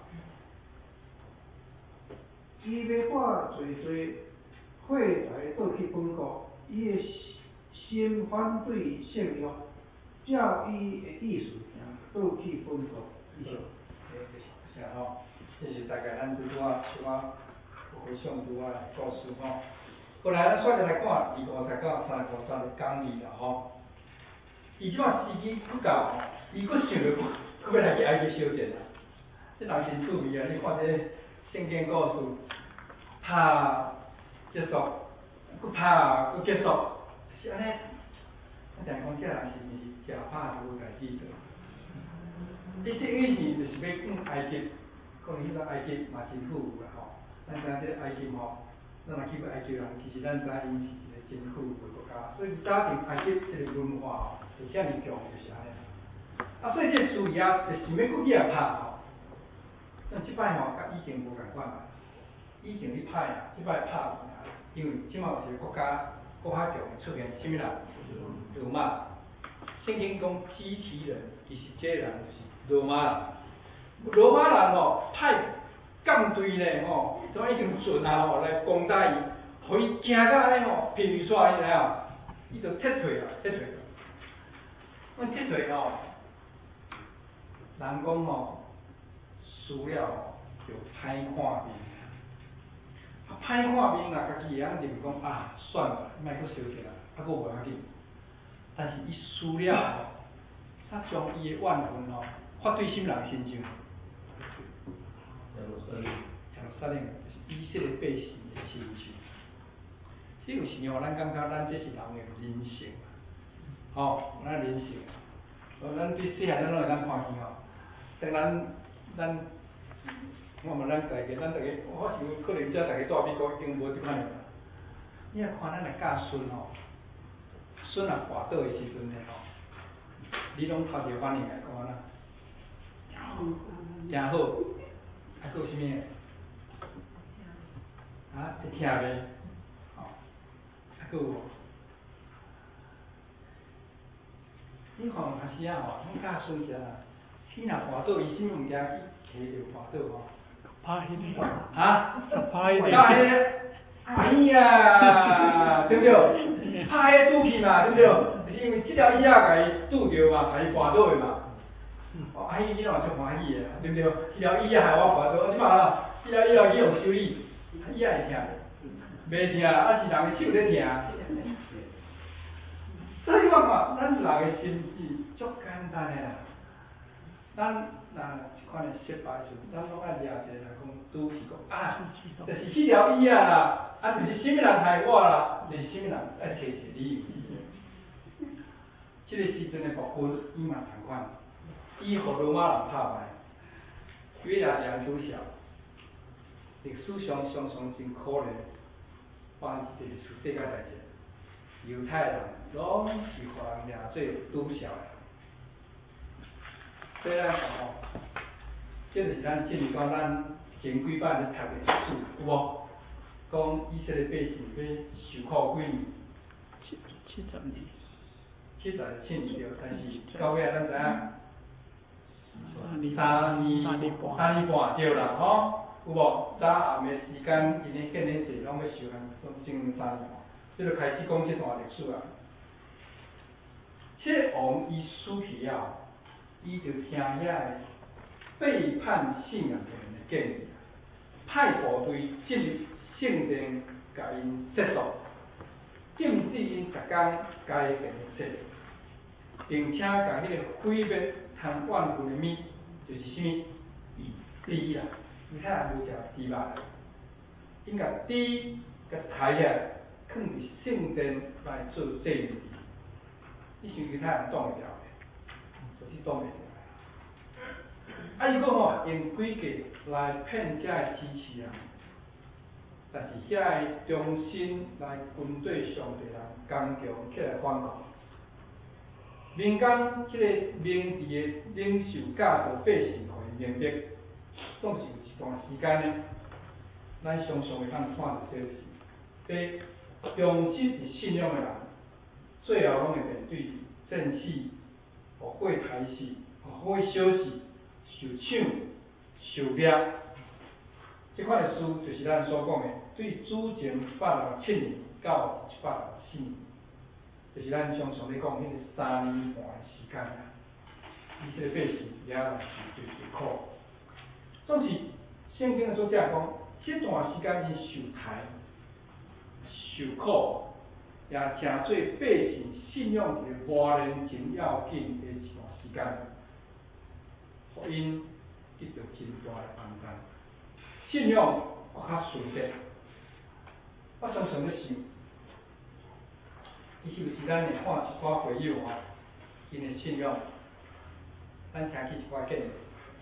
伊要带侪废材倒去本国，伊的心反对圣约，照伊的意思行，倒去本国。以上。 是啊吼，这是大概咱拄仔小可回想拄仔的故事吼。后来咱再来看25节到35节的讲义啦吼。伊即摆时机佫到吼，伊佫想着佫要来去埃及小店啦。这人真趣味啊！你看这圣经故事，拍结束，佫拍佫结束，是安尼。我定讲这人是毋是食饱无代志做？伊说以前就是要往埃及，可能迄阵埃及嘛真富裕啦吼。咱知影这埃及吼，咱若去过埃及人，其实咱知影因是一个真富裕的国家，所以早前埃及这个文化吼，就遐尼强，就是安尼。啊，所以这事业就想要佫去来拍吼，但即摆吼甲以前无共款啦。以前你拍啊，即摆拍尔，因为即摆有一个国家国海强出现什么人？罗马。圣经讲基提人，其实这个人就是罗马人。罗马人吼派舰队呢吼，总已经准啊吼来攻打伊，互伊惊到安尼吼，皮皮煞，你知影？伊就撤退啦，撤退。阮撤退吼，人讲吼，输了吼就歹看面。 歹看面啊，家己会晓认为讲啊，算了，莫阁烧起来，啊，阁无要紧。但是伊输了吼，他将伊的怨恨吼发对什么人身上？杀人，就是以色列百姓的身上。这有时吼，咱感觉咱这是人的人性，吼，咱人性。咱对细汉咱拢会当看见吼，当咱，我问咱大家，我想可能遮大家住美国已经无即款了。你若看咱的教孙吼，孙若滑倒的时阵呢吼，你拢头一反应来讲安怎？真好，还佫有啥物？啊，会疼袂？吼，还佫有无？你看有当时啊吼，咱教孙时啊，伊若滑倒，伊啥物物件去摕着滑倒吼？ 拍迄个。 啊？ 拍迄个。 拍迄个。哎呀，对不对？拍迄拄去嘛，对不对？就是因为即条椅仔甲伊拄着嘛，甲伊滑倒的嘛。哦，啊，伊囡仔足欢喜的，对不对？即条椅仔害我滑倒，你嘛啦，即条椅仔去用修理，椅仔会疼，袂疼啦，啊是人的手在疼。所以我看，咱人的心智足简单的啦。咱若即款的失败时，咱拢爱抓一个来讲拄去讲啊，就是迄条椅仔啦，啊就是啥物人害我啦，就是啥物人爱找一个理由。即个时阵的国军伊嘛同款，伊互罗马人拍败，约亚人拄小，历史上常常真可怜，发生一个世界代志，犹太人拢是互人掠做拄小的。所以咱讲吼，这就是咱进入到咱前几摆咧读的历史，有无？讲以色列百姓要受苦几年 ？70年。 70年对，但是到尾咱知影3年半对啦，吼，有无？早暗的时间，因咧建咧济，拢要受限整3年半，这就开始讲这段历史啊。这王伊死去了。伊就听遐个背叛信仰的人的建议，派部队进入圣殿，甲因接触，禁止因逐工该献祭，并且甲迄个毁灭通怨恨的物，就是啥物？猪啦，犹太人无食猪肉，因甲猪甲抬起来，放伫圣殿来做祭物。你想犹太人挡会了？就是挡袂了。啊，伊讲吼用诡计来骗遮的支持人，但是遐个忠心来军队上帝人刚强起来反抗。民间即个明治的领袖教导百姓，互因明白，总是有一段时间呢，咱常常会当看到这事，被忠心伫信仰的人，最后拢会面对战死、互过台死、互火烧死、受抢、受掠。这款的事就是咱所讲的，对主前167年到164年，就是咱常常咧讲迄个3年半的时间啦。以色列百姓也来受最苦。总是圣经的作者讲，这段时间因受害、受苦，也成做百姓信仰一个磨练真要紧的一段时间，互因得到真大的帮助，信仰更较顺捷。我常常咧想，伊是不是咱会看一寡朋友吼，因的信仰，咱听去一寡见证。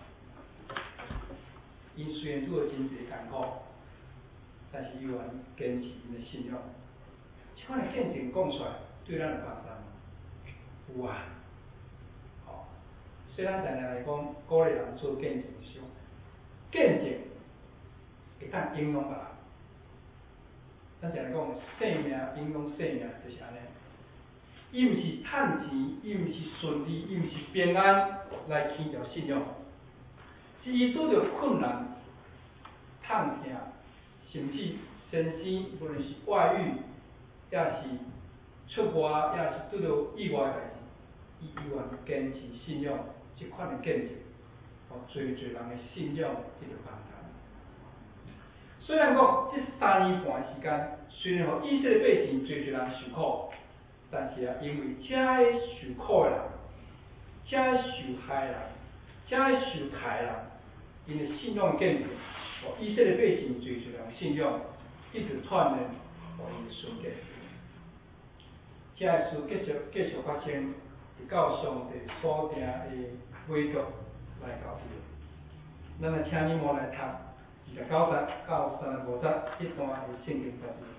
因虽然拄着真侪艰苦，但是依然坚持因的信仰。这款的见证讲出来，对咱有帮助有啊。哦，所以咱常常来讲，鼓励人做见证上，见证会当影响别人。咱常来讲，生命影响生命，就是安尼。伊毋是趁钱，伊毋是顺利，伊毋是平安来牵着信仰。是伊拄着困难、痛痛，甚至先生无论是外遇，也是出外，也是拄着意外的代志，伊依然坚持信仰，即款的见证，互侪侪人的信仰得到帮助。 虽然讲这3年半时间，虽然互以色列百姓侪侪人受苦，但是因为遮个受苦的人，遮个受害的人，遮个受害的人，因的信仰建立，互以色列百姓侪侪人信仰，一直串联互因的顺结。这个事继续发生，直到上帝所定的尾局来到底。咱来请你们来读29节到35节一段的圣经段落。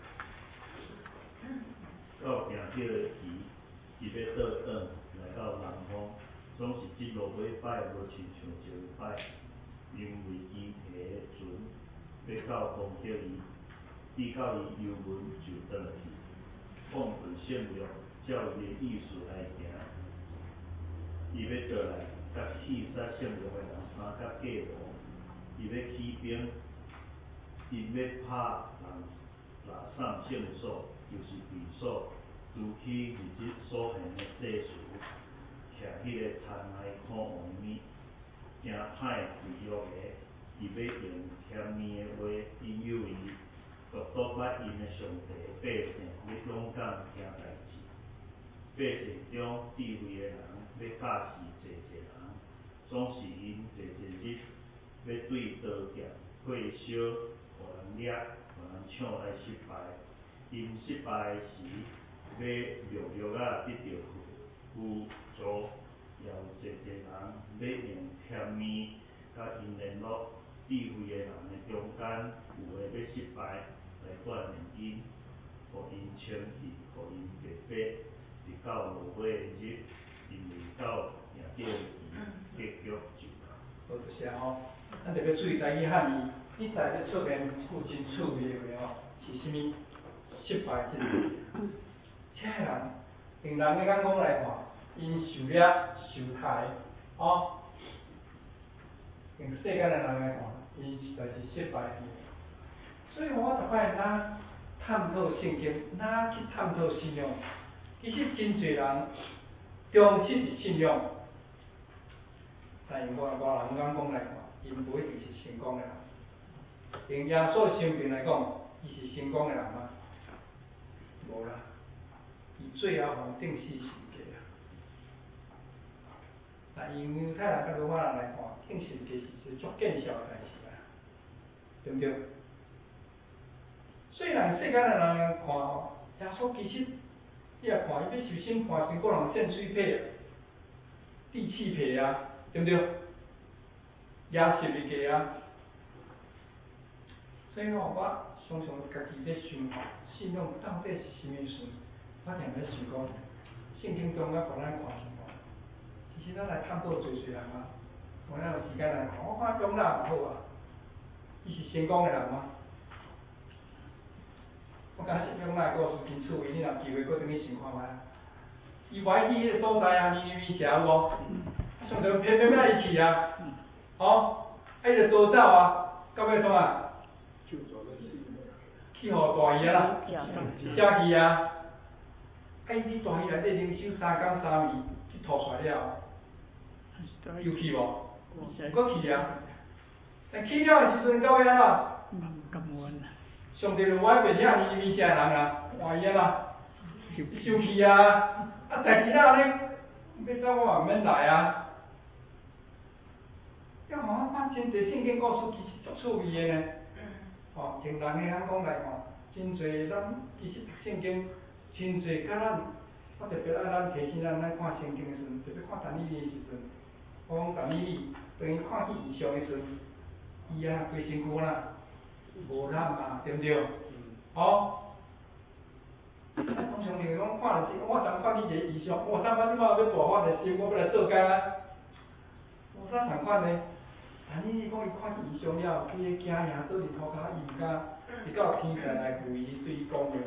到行这个期，伊要倒转来到南方，总是即落尾摆无亲像前摆，因为伊摕的船要到攻击伊，伊到伊油门就倒去，放顿圣约，照伊的意思来行。伊要倒来，甲弃杀圣约的人三甲计谋，伊要起兵，伊要拍人拿送圣所，就是避所，拄起日子所行的祭事，徛迄个残骸看王面，惊歹为恶的，伊要用甜蜜的话引诱伊，独独捌因的上帝百姓要勇敢听代志。百姓中智慧的人要教示济济人，总是因济济日要对刀剑、火烧，互人掠，互人抢来失败。因失败的时，要陆陆得到辅助，也有济济人要用甜蜜甲因联络。智慧的人的中间，有的要失败来锻炼因，互因称义，互因白白。直到落尾的日，因为到行这个期，结局就到。 好，多谢吼。咱特别注意在伊汉语，你在咧出面有真趣味的话吼，是啥物？失败这个。这个人，用人的眼光来看，因受掠、受害，哦，用世间的人来看，因实在是失败的。所以我逐摆咱探讨圣经，咱去探讨信仰。其实真侪人忠实伫信仰，但用我人眼光来看，因无一定是成功的人。用耶稣的生命来讲，伊是成功的人吗？无啦，伊最后反正死是假啊。但用犹太人甲罗马人来看，定是假是一个足见效的代志啊，对不对？虽然世间的人看吼，耶稣其实。你来看，伊要受审判时，个人献水皮、地气皮啊，对不对？也是袂假啊。所以吼，我常常家己在想吼，信仰到底是啥物事？我定在想讲，圣经中啊，互咱看是讲，其实咱来探讨侪人啊，我咱有时间来看，我看中大嘛好啊，伊是成功的人吗？我感觉用那故事真趣味，你若机会搁转去想看觅。伊怀去迄个所在啊，尼尼微城有无？上头偏偏要伊去啊，哦，伊就逃走啊，到尾创啊？去互大鱼啊，写去啊。伊伫大鱼内底冷守3天3暝，去吐出来了，又去无？搁去啊。但去了的时阵，到尾安怎？上帝就我变遐尼尼微城人啊，换伊啊啦，生气啊！代志咱安尼要走，我嘛免来啊。要互我看真侪圣经故事，其实足趣味的呢。哦，从人的眼光来看，真侪咱其实读圣经，真侪甲咱，我特别爱咱提醒咱看圣经的时阵，特别看但以理的时阵，我讲但以理，当伊看见异象的时阵，伊啊规身躯啊无染嘛，对不对？哦。通常人讲看就是，我昨看你一个异象，我昨摆你妈要大发热心，我要来做工啊。无啥同款呢？但你讲伊看见异象了，规个惊赢倒伫涂骹，伊毋敢，直到天神来扶伊，对伊讲话。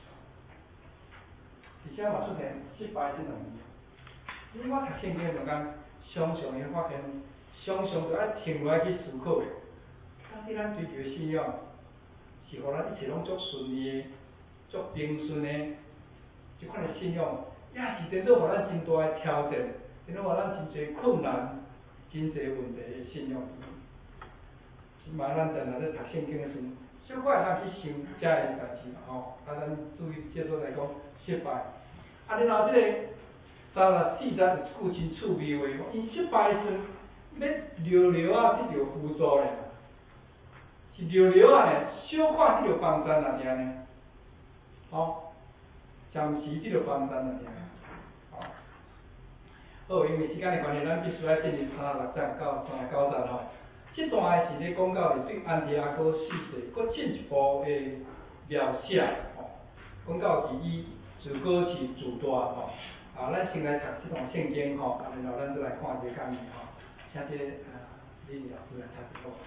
而且嘛出现失败这两字。因为我读圣经的中间，常常会发现，常常就爱停落来去思考的。到底咱追求的信仰，是互咱一切拢足顺利的？足平顺的，即款的信仰，也是颠倒互咱真大的挑战，颠倒互咱真侪困难、真侪问题的信仰。即摆咱在读圣经的时阵， 小可会当去想遮个代志嘛吼，啊，咱注意这所来讲失败。啊，然后这个36、40有一句真趣味的话，因失败的时阵，要寥寥啊得到辅助咧，是寥寥啊咧，小可得到帮衬啊尔呢，吼，暂时得到帮衬啊尔，吼。好，因为时间的关系，咱必须来进入36章到39章吼。这段的是咧讲到是对安提阿哥逝世，搁进一步的描写吼，讲到是伊自果是自大吼。啊，咱先来读这段圣经吼，然后咱再来看这个讲义吼，请这李老师来读一个。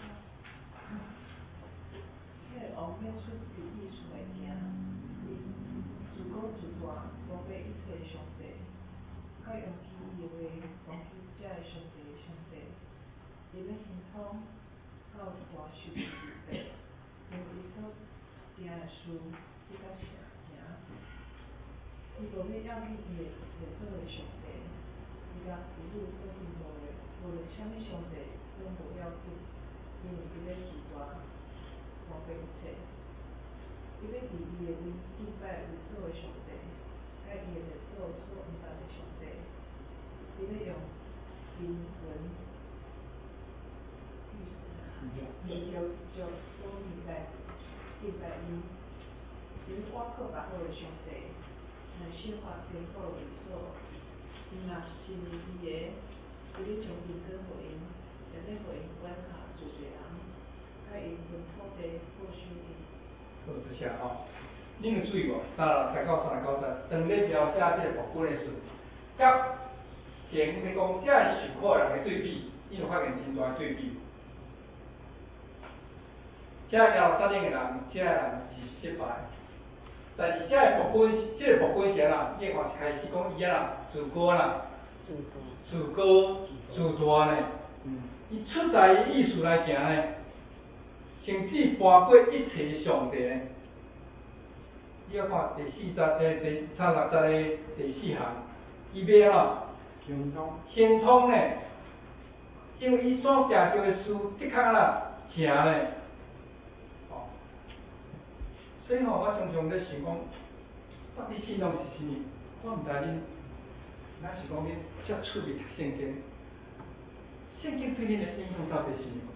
迄王要出于艺术的行，自高自大，无被一切上帝，甲用其意的话，忘记遮个上帝，伊要心通到大受之地，因为伊所行的事比较诚，伊无要要紧伊的所的上帝，伊甲子女所信托的，无论啥物上帝拢无要紧，因为伊要自大，忘记一切。伊要伫伊的位敬拜为首的上帝，甲伊的所恩办的上帝，伊要用经文、语条就所敬拜伊，伊要挖靠别个的上帝，来信发坚固为首。因若信伊的，伊要将因跟互因，也要互因管辖自罪人，甲因分土地报酬因。 好，这些吼，恁有注意无？36到39章，当咧描写这个仆人的时，甲前咧讲遮个受苦人的对比，你有发现真大对比。遮个亚萨冷的人，遮个人是失败，但是遮个仆人，这个仆人是安怎？你会看开始讲伊啊自高啦，自高自大呢。伊出在伊意思来行呢，甚至搬过一切上帝呢。你要看第36章的第4项，伊要安怎？行通呢？因为伊所行着的事，的确安怎正呢？哦，所以吼，我常常咧想讲，到底信仰是啥物？我毋知恁，若是讲恁遮趣味读圣经，圣经对恁的影响到底是啥物？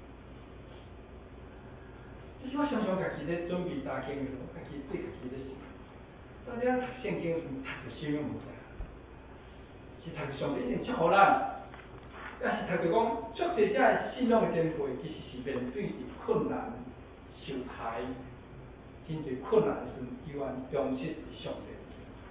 这是我常常家己咧准备查经的时候，家己对家己咧想，到底咱读圣经是读着啥物物件？是读着上帝一定祝福咱，也是读着讲足侪遮的信仰的前辈，其实是面对着困难、受害、真侪困难的时阵，依然忠实伫上帝。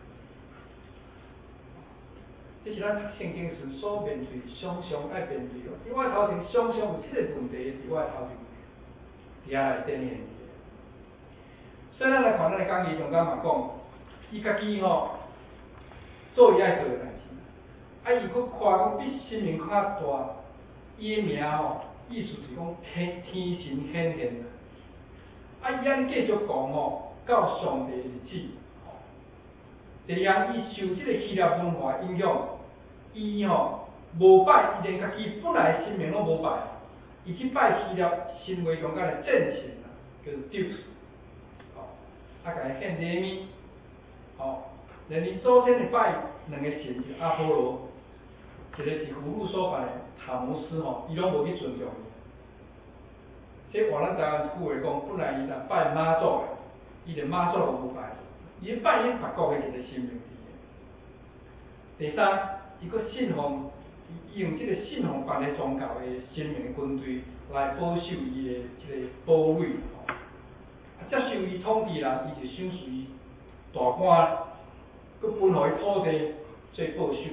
这是咱读圣经时所面对常常爱面对的。伫我头前常常有7个问题伫我头前伫遐来展现。所以咱来看咱的讲义中间嘛讲，伊家己吼做伊爱做的代志，啊伊佫看讲比生命较大，伊的名吼意思是讲天神显现啦。啊伊安尼继续讲吼，到上帝的日子。第二项，伊受即个希腊文化影响，伊吼无拜，伊连家己本来的神明拢无拜，伊去拜希腊神话中间的正神啦，叫做 Zeus， 吼，啊，甲伊献礼物，吼，连伊祖先会拜两个神，就阿波罗，一个是俘虏所拜的塔摩斯吼，伊拢无去尊重伊。这换咱台湾句话讲，本来伊若拜妈祖的，伊连妈祖都无拜。伊拜因别国的一个神明。第三，伊佫信奉，伊用即个信奉别个宗教的神明的军队来保守伊的即个堡垒。接受伊统治人，伊就想随大官，佫分互伊土地做保守。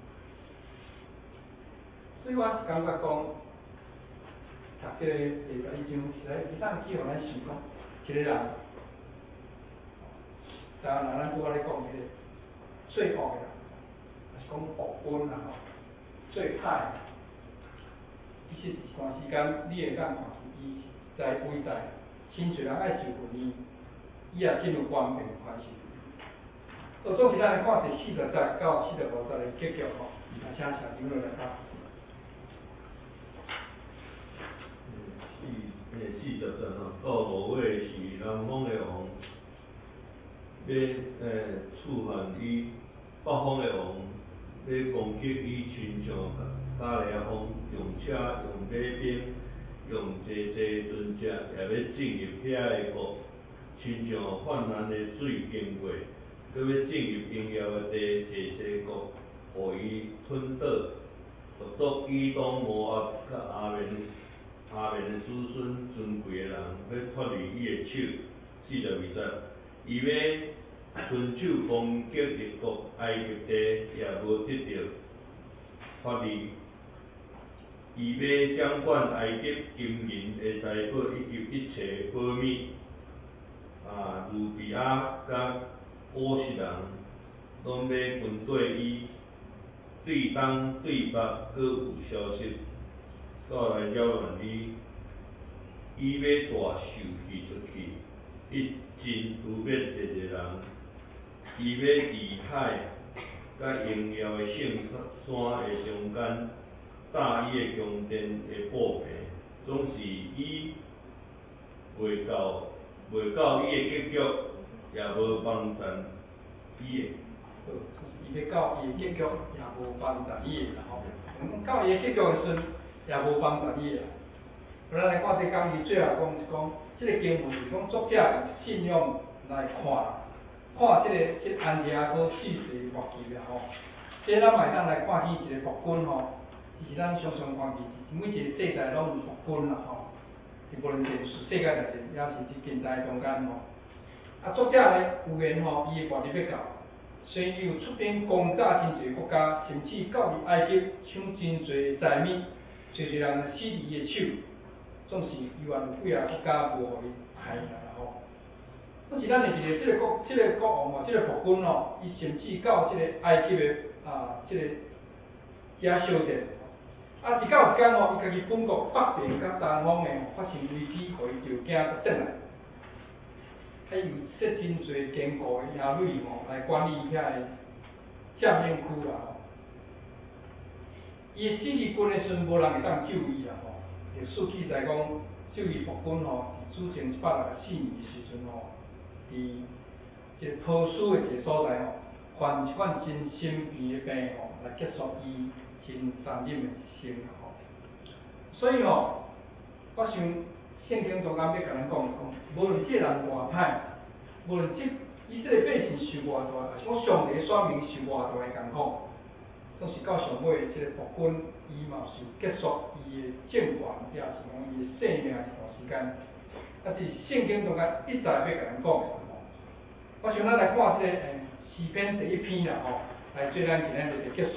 所以我是感觉讲，读这个第12章，实在一旦去互咱想讲，一个人。台湾人咱拄仔咧讲迄个最恶的人，是讲暴君啦吼，最歹的。其实一段时间，你会当看见伊在伟大，真侪人爱受训伊，伊也进入官兵关系。好，总是咱来看第40节到45节的结局吼，请小朋友来讲。 40章吼， 到5月是南方的王要触犯伊北方的王要攻击伊亲像加利亚方，用车用马兵用济船只，也要进入遐个国，亲像泛滥的水经过，佮要进入因遥的地，济国，互伊吞倒。独独以东摩押甲阿面的子孙尊贵的人，要脱离伊的手。42节，伊要伸手攻击列国埃及地，也无得到脱离。伊要掌管埃及金银的财宝以及一切宝物。卢比亚甲波斯人，拢要军队伊。对东对北各有消息，到来扰乱伊，伊要大受气出去，伊真污蔑一个人，伊要离海甲荣耀的圣山的中间，搭伊的宫殿的布棚，总是伊未到伊的结局，也无帮衬伊的。 伊要到伊的结局，也无帮衬伊的啦吼。到伊的结局的时阵，也无帮衬伊的。咱来看这讲义，最后讲，这个经文是讲作者用信用来看这个安提阿哥4世的活记啦吼。这咱嘛会当来看见一个国君吼，其实咱常常看见，每一个世代拢有国君啦吼。无论是世界内底，也是伫近代中间吼。作者呢有言吼，伊的目的要到。所以伊有出兵攻打真侪国家，甚至到入埃及抢真侪财物，侪人死伫伊的手，总是伊原有几啊国家无互伊害啦吼。可是咱会记得这个国王吼，这个国君吼，伊甚至到这个埃及的这个遐小镇，直到一天吼，伊家己本国北边甲东方的发生危机，互伊就惊得转来。伊有设真侪坚固的野垒吼，来管理遐个占领区啦吼。伊死伫军的时阵，无人会当救伊啦吼。历史记载讲，这位国君吼，伫主前164年的时阵吼，伫一个波斯的一个所在吼，患一款真神秘的病吼，来结束伊真残忍的一生吼。所以吼，我想圣经中间要甲咱讲，无论这个人偌歹，无论这以色列百姓受偌大，还是讲上帝的选民受偌大的艰苦，总是到上尾，这个国君伊嘛是结束伊的政权，也是讲伊的生命一段时间。这是圣经中间一再要甲咱讲的。我想咱来看这个诗篇第1篇啦吼，来做咱今日的结束。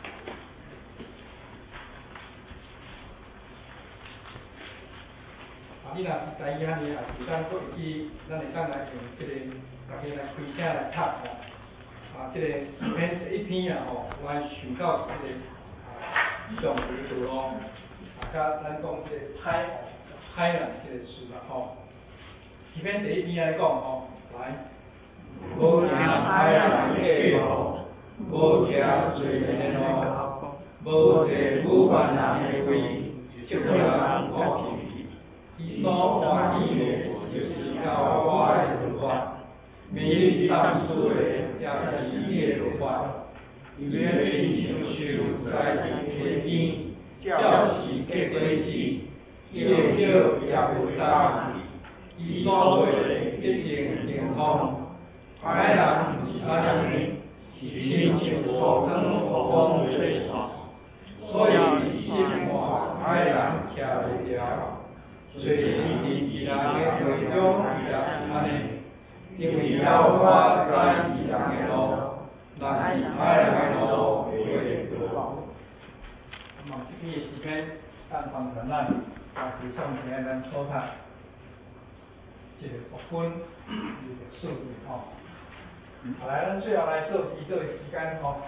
你若是知影呢，也是咱过会去，咱会当来用这个，大家来开声来读吼。这个诗篇第1篇吼，我想到这个上帝的道路，甲咱讲这个歹人这个事啦吼。诗篇第1篇来讲吼，来，无听歹人的话，无听罪人的路，无坐侮慢人的位，就叫人恶去。伊所欢喜的，就是教我的律法；每日上书的，也是伊的律法。伊要因享受在天边，教是结果子，伊的脚也无打去。伊所为的必定健康。歹人是安尼，是亲像土光风吹扫，所以心话歹人徛袂牢。虽然伊人的会中伊也是安尼，因为了我知伊人的路，若是歹人的路，袂到。这篇诗篇，咱帮助咱，提倡起来咱所读，这个国君伊的数字吼。来，咱最后来做祈祷的时间吼。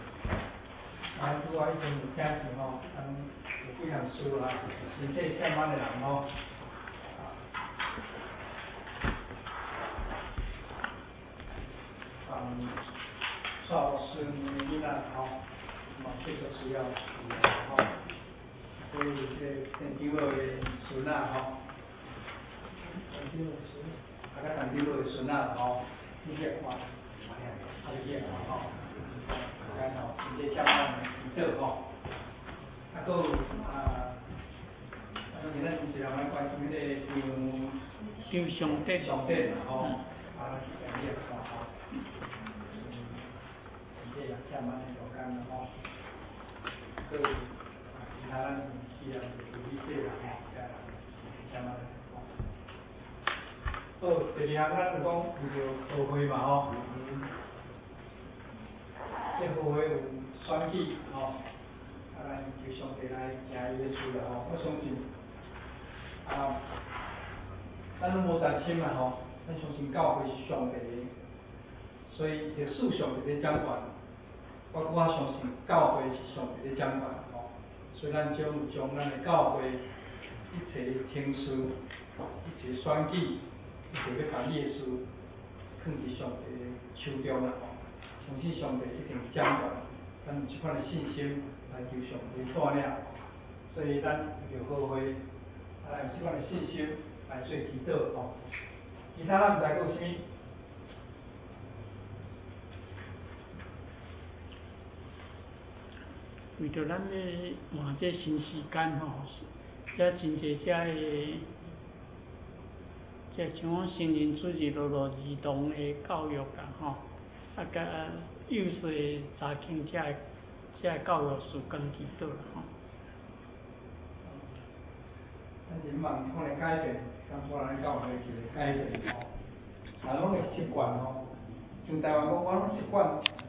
拄仔已经有听见吼，有几项事啦，身体欠满的人吼。少生的囡仔吼，继续需要治疗吼。所以这电电话的孙仔吼， 大家当地落的孙啊，吼，你去看，啊，你去看吼，然后直接相关的指导吼，啊，搁有今仔日是人来关心迄个张上帝上帝嘛吼，啊，是讲你看吼，这也相关的有干的吼，搁有其他咱需要注意些啦吼，相关的吼。好，第二项咱就讲有着学会嘛吼，这学会有选举吼，啊，咱求上帝来行伊的事啦吼，我相信啊，咱拢无担心啦吼，咱相信教会是上帝的，所以历史上帝在掌管，我相信教会是上帝在掌管吼，所以咱将咱的教会一切听事，一切选举。一切要把耶稣放伫上帝的手中啦吼，相信上帝一定掌管，咱有这款的信心来求上帝带领，所以咱就学会啊有这款的信心来做祈祷吼。其他咱毋知还有啥物？ 为着咱要换这新时间吼，遮真侪遮个。即像讲成人出入儿童的教育啦吼，啊甲幼细查经遮个教育事工祈祷啦吼。 咱人望可能改变，当初咱教会就会改变吼，人拢会习惯吼，像台湾讲我拢习惯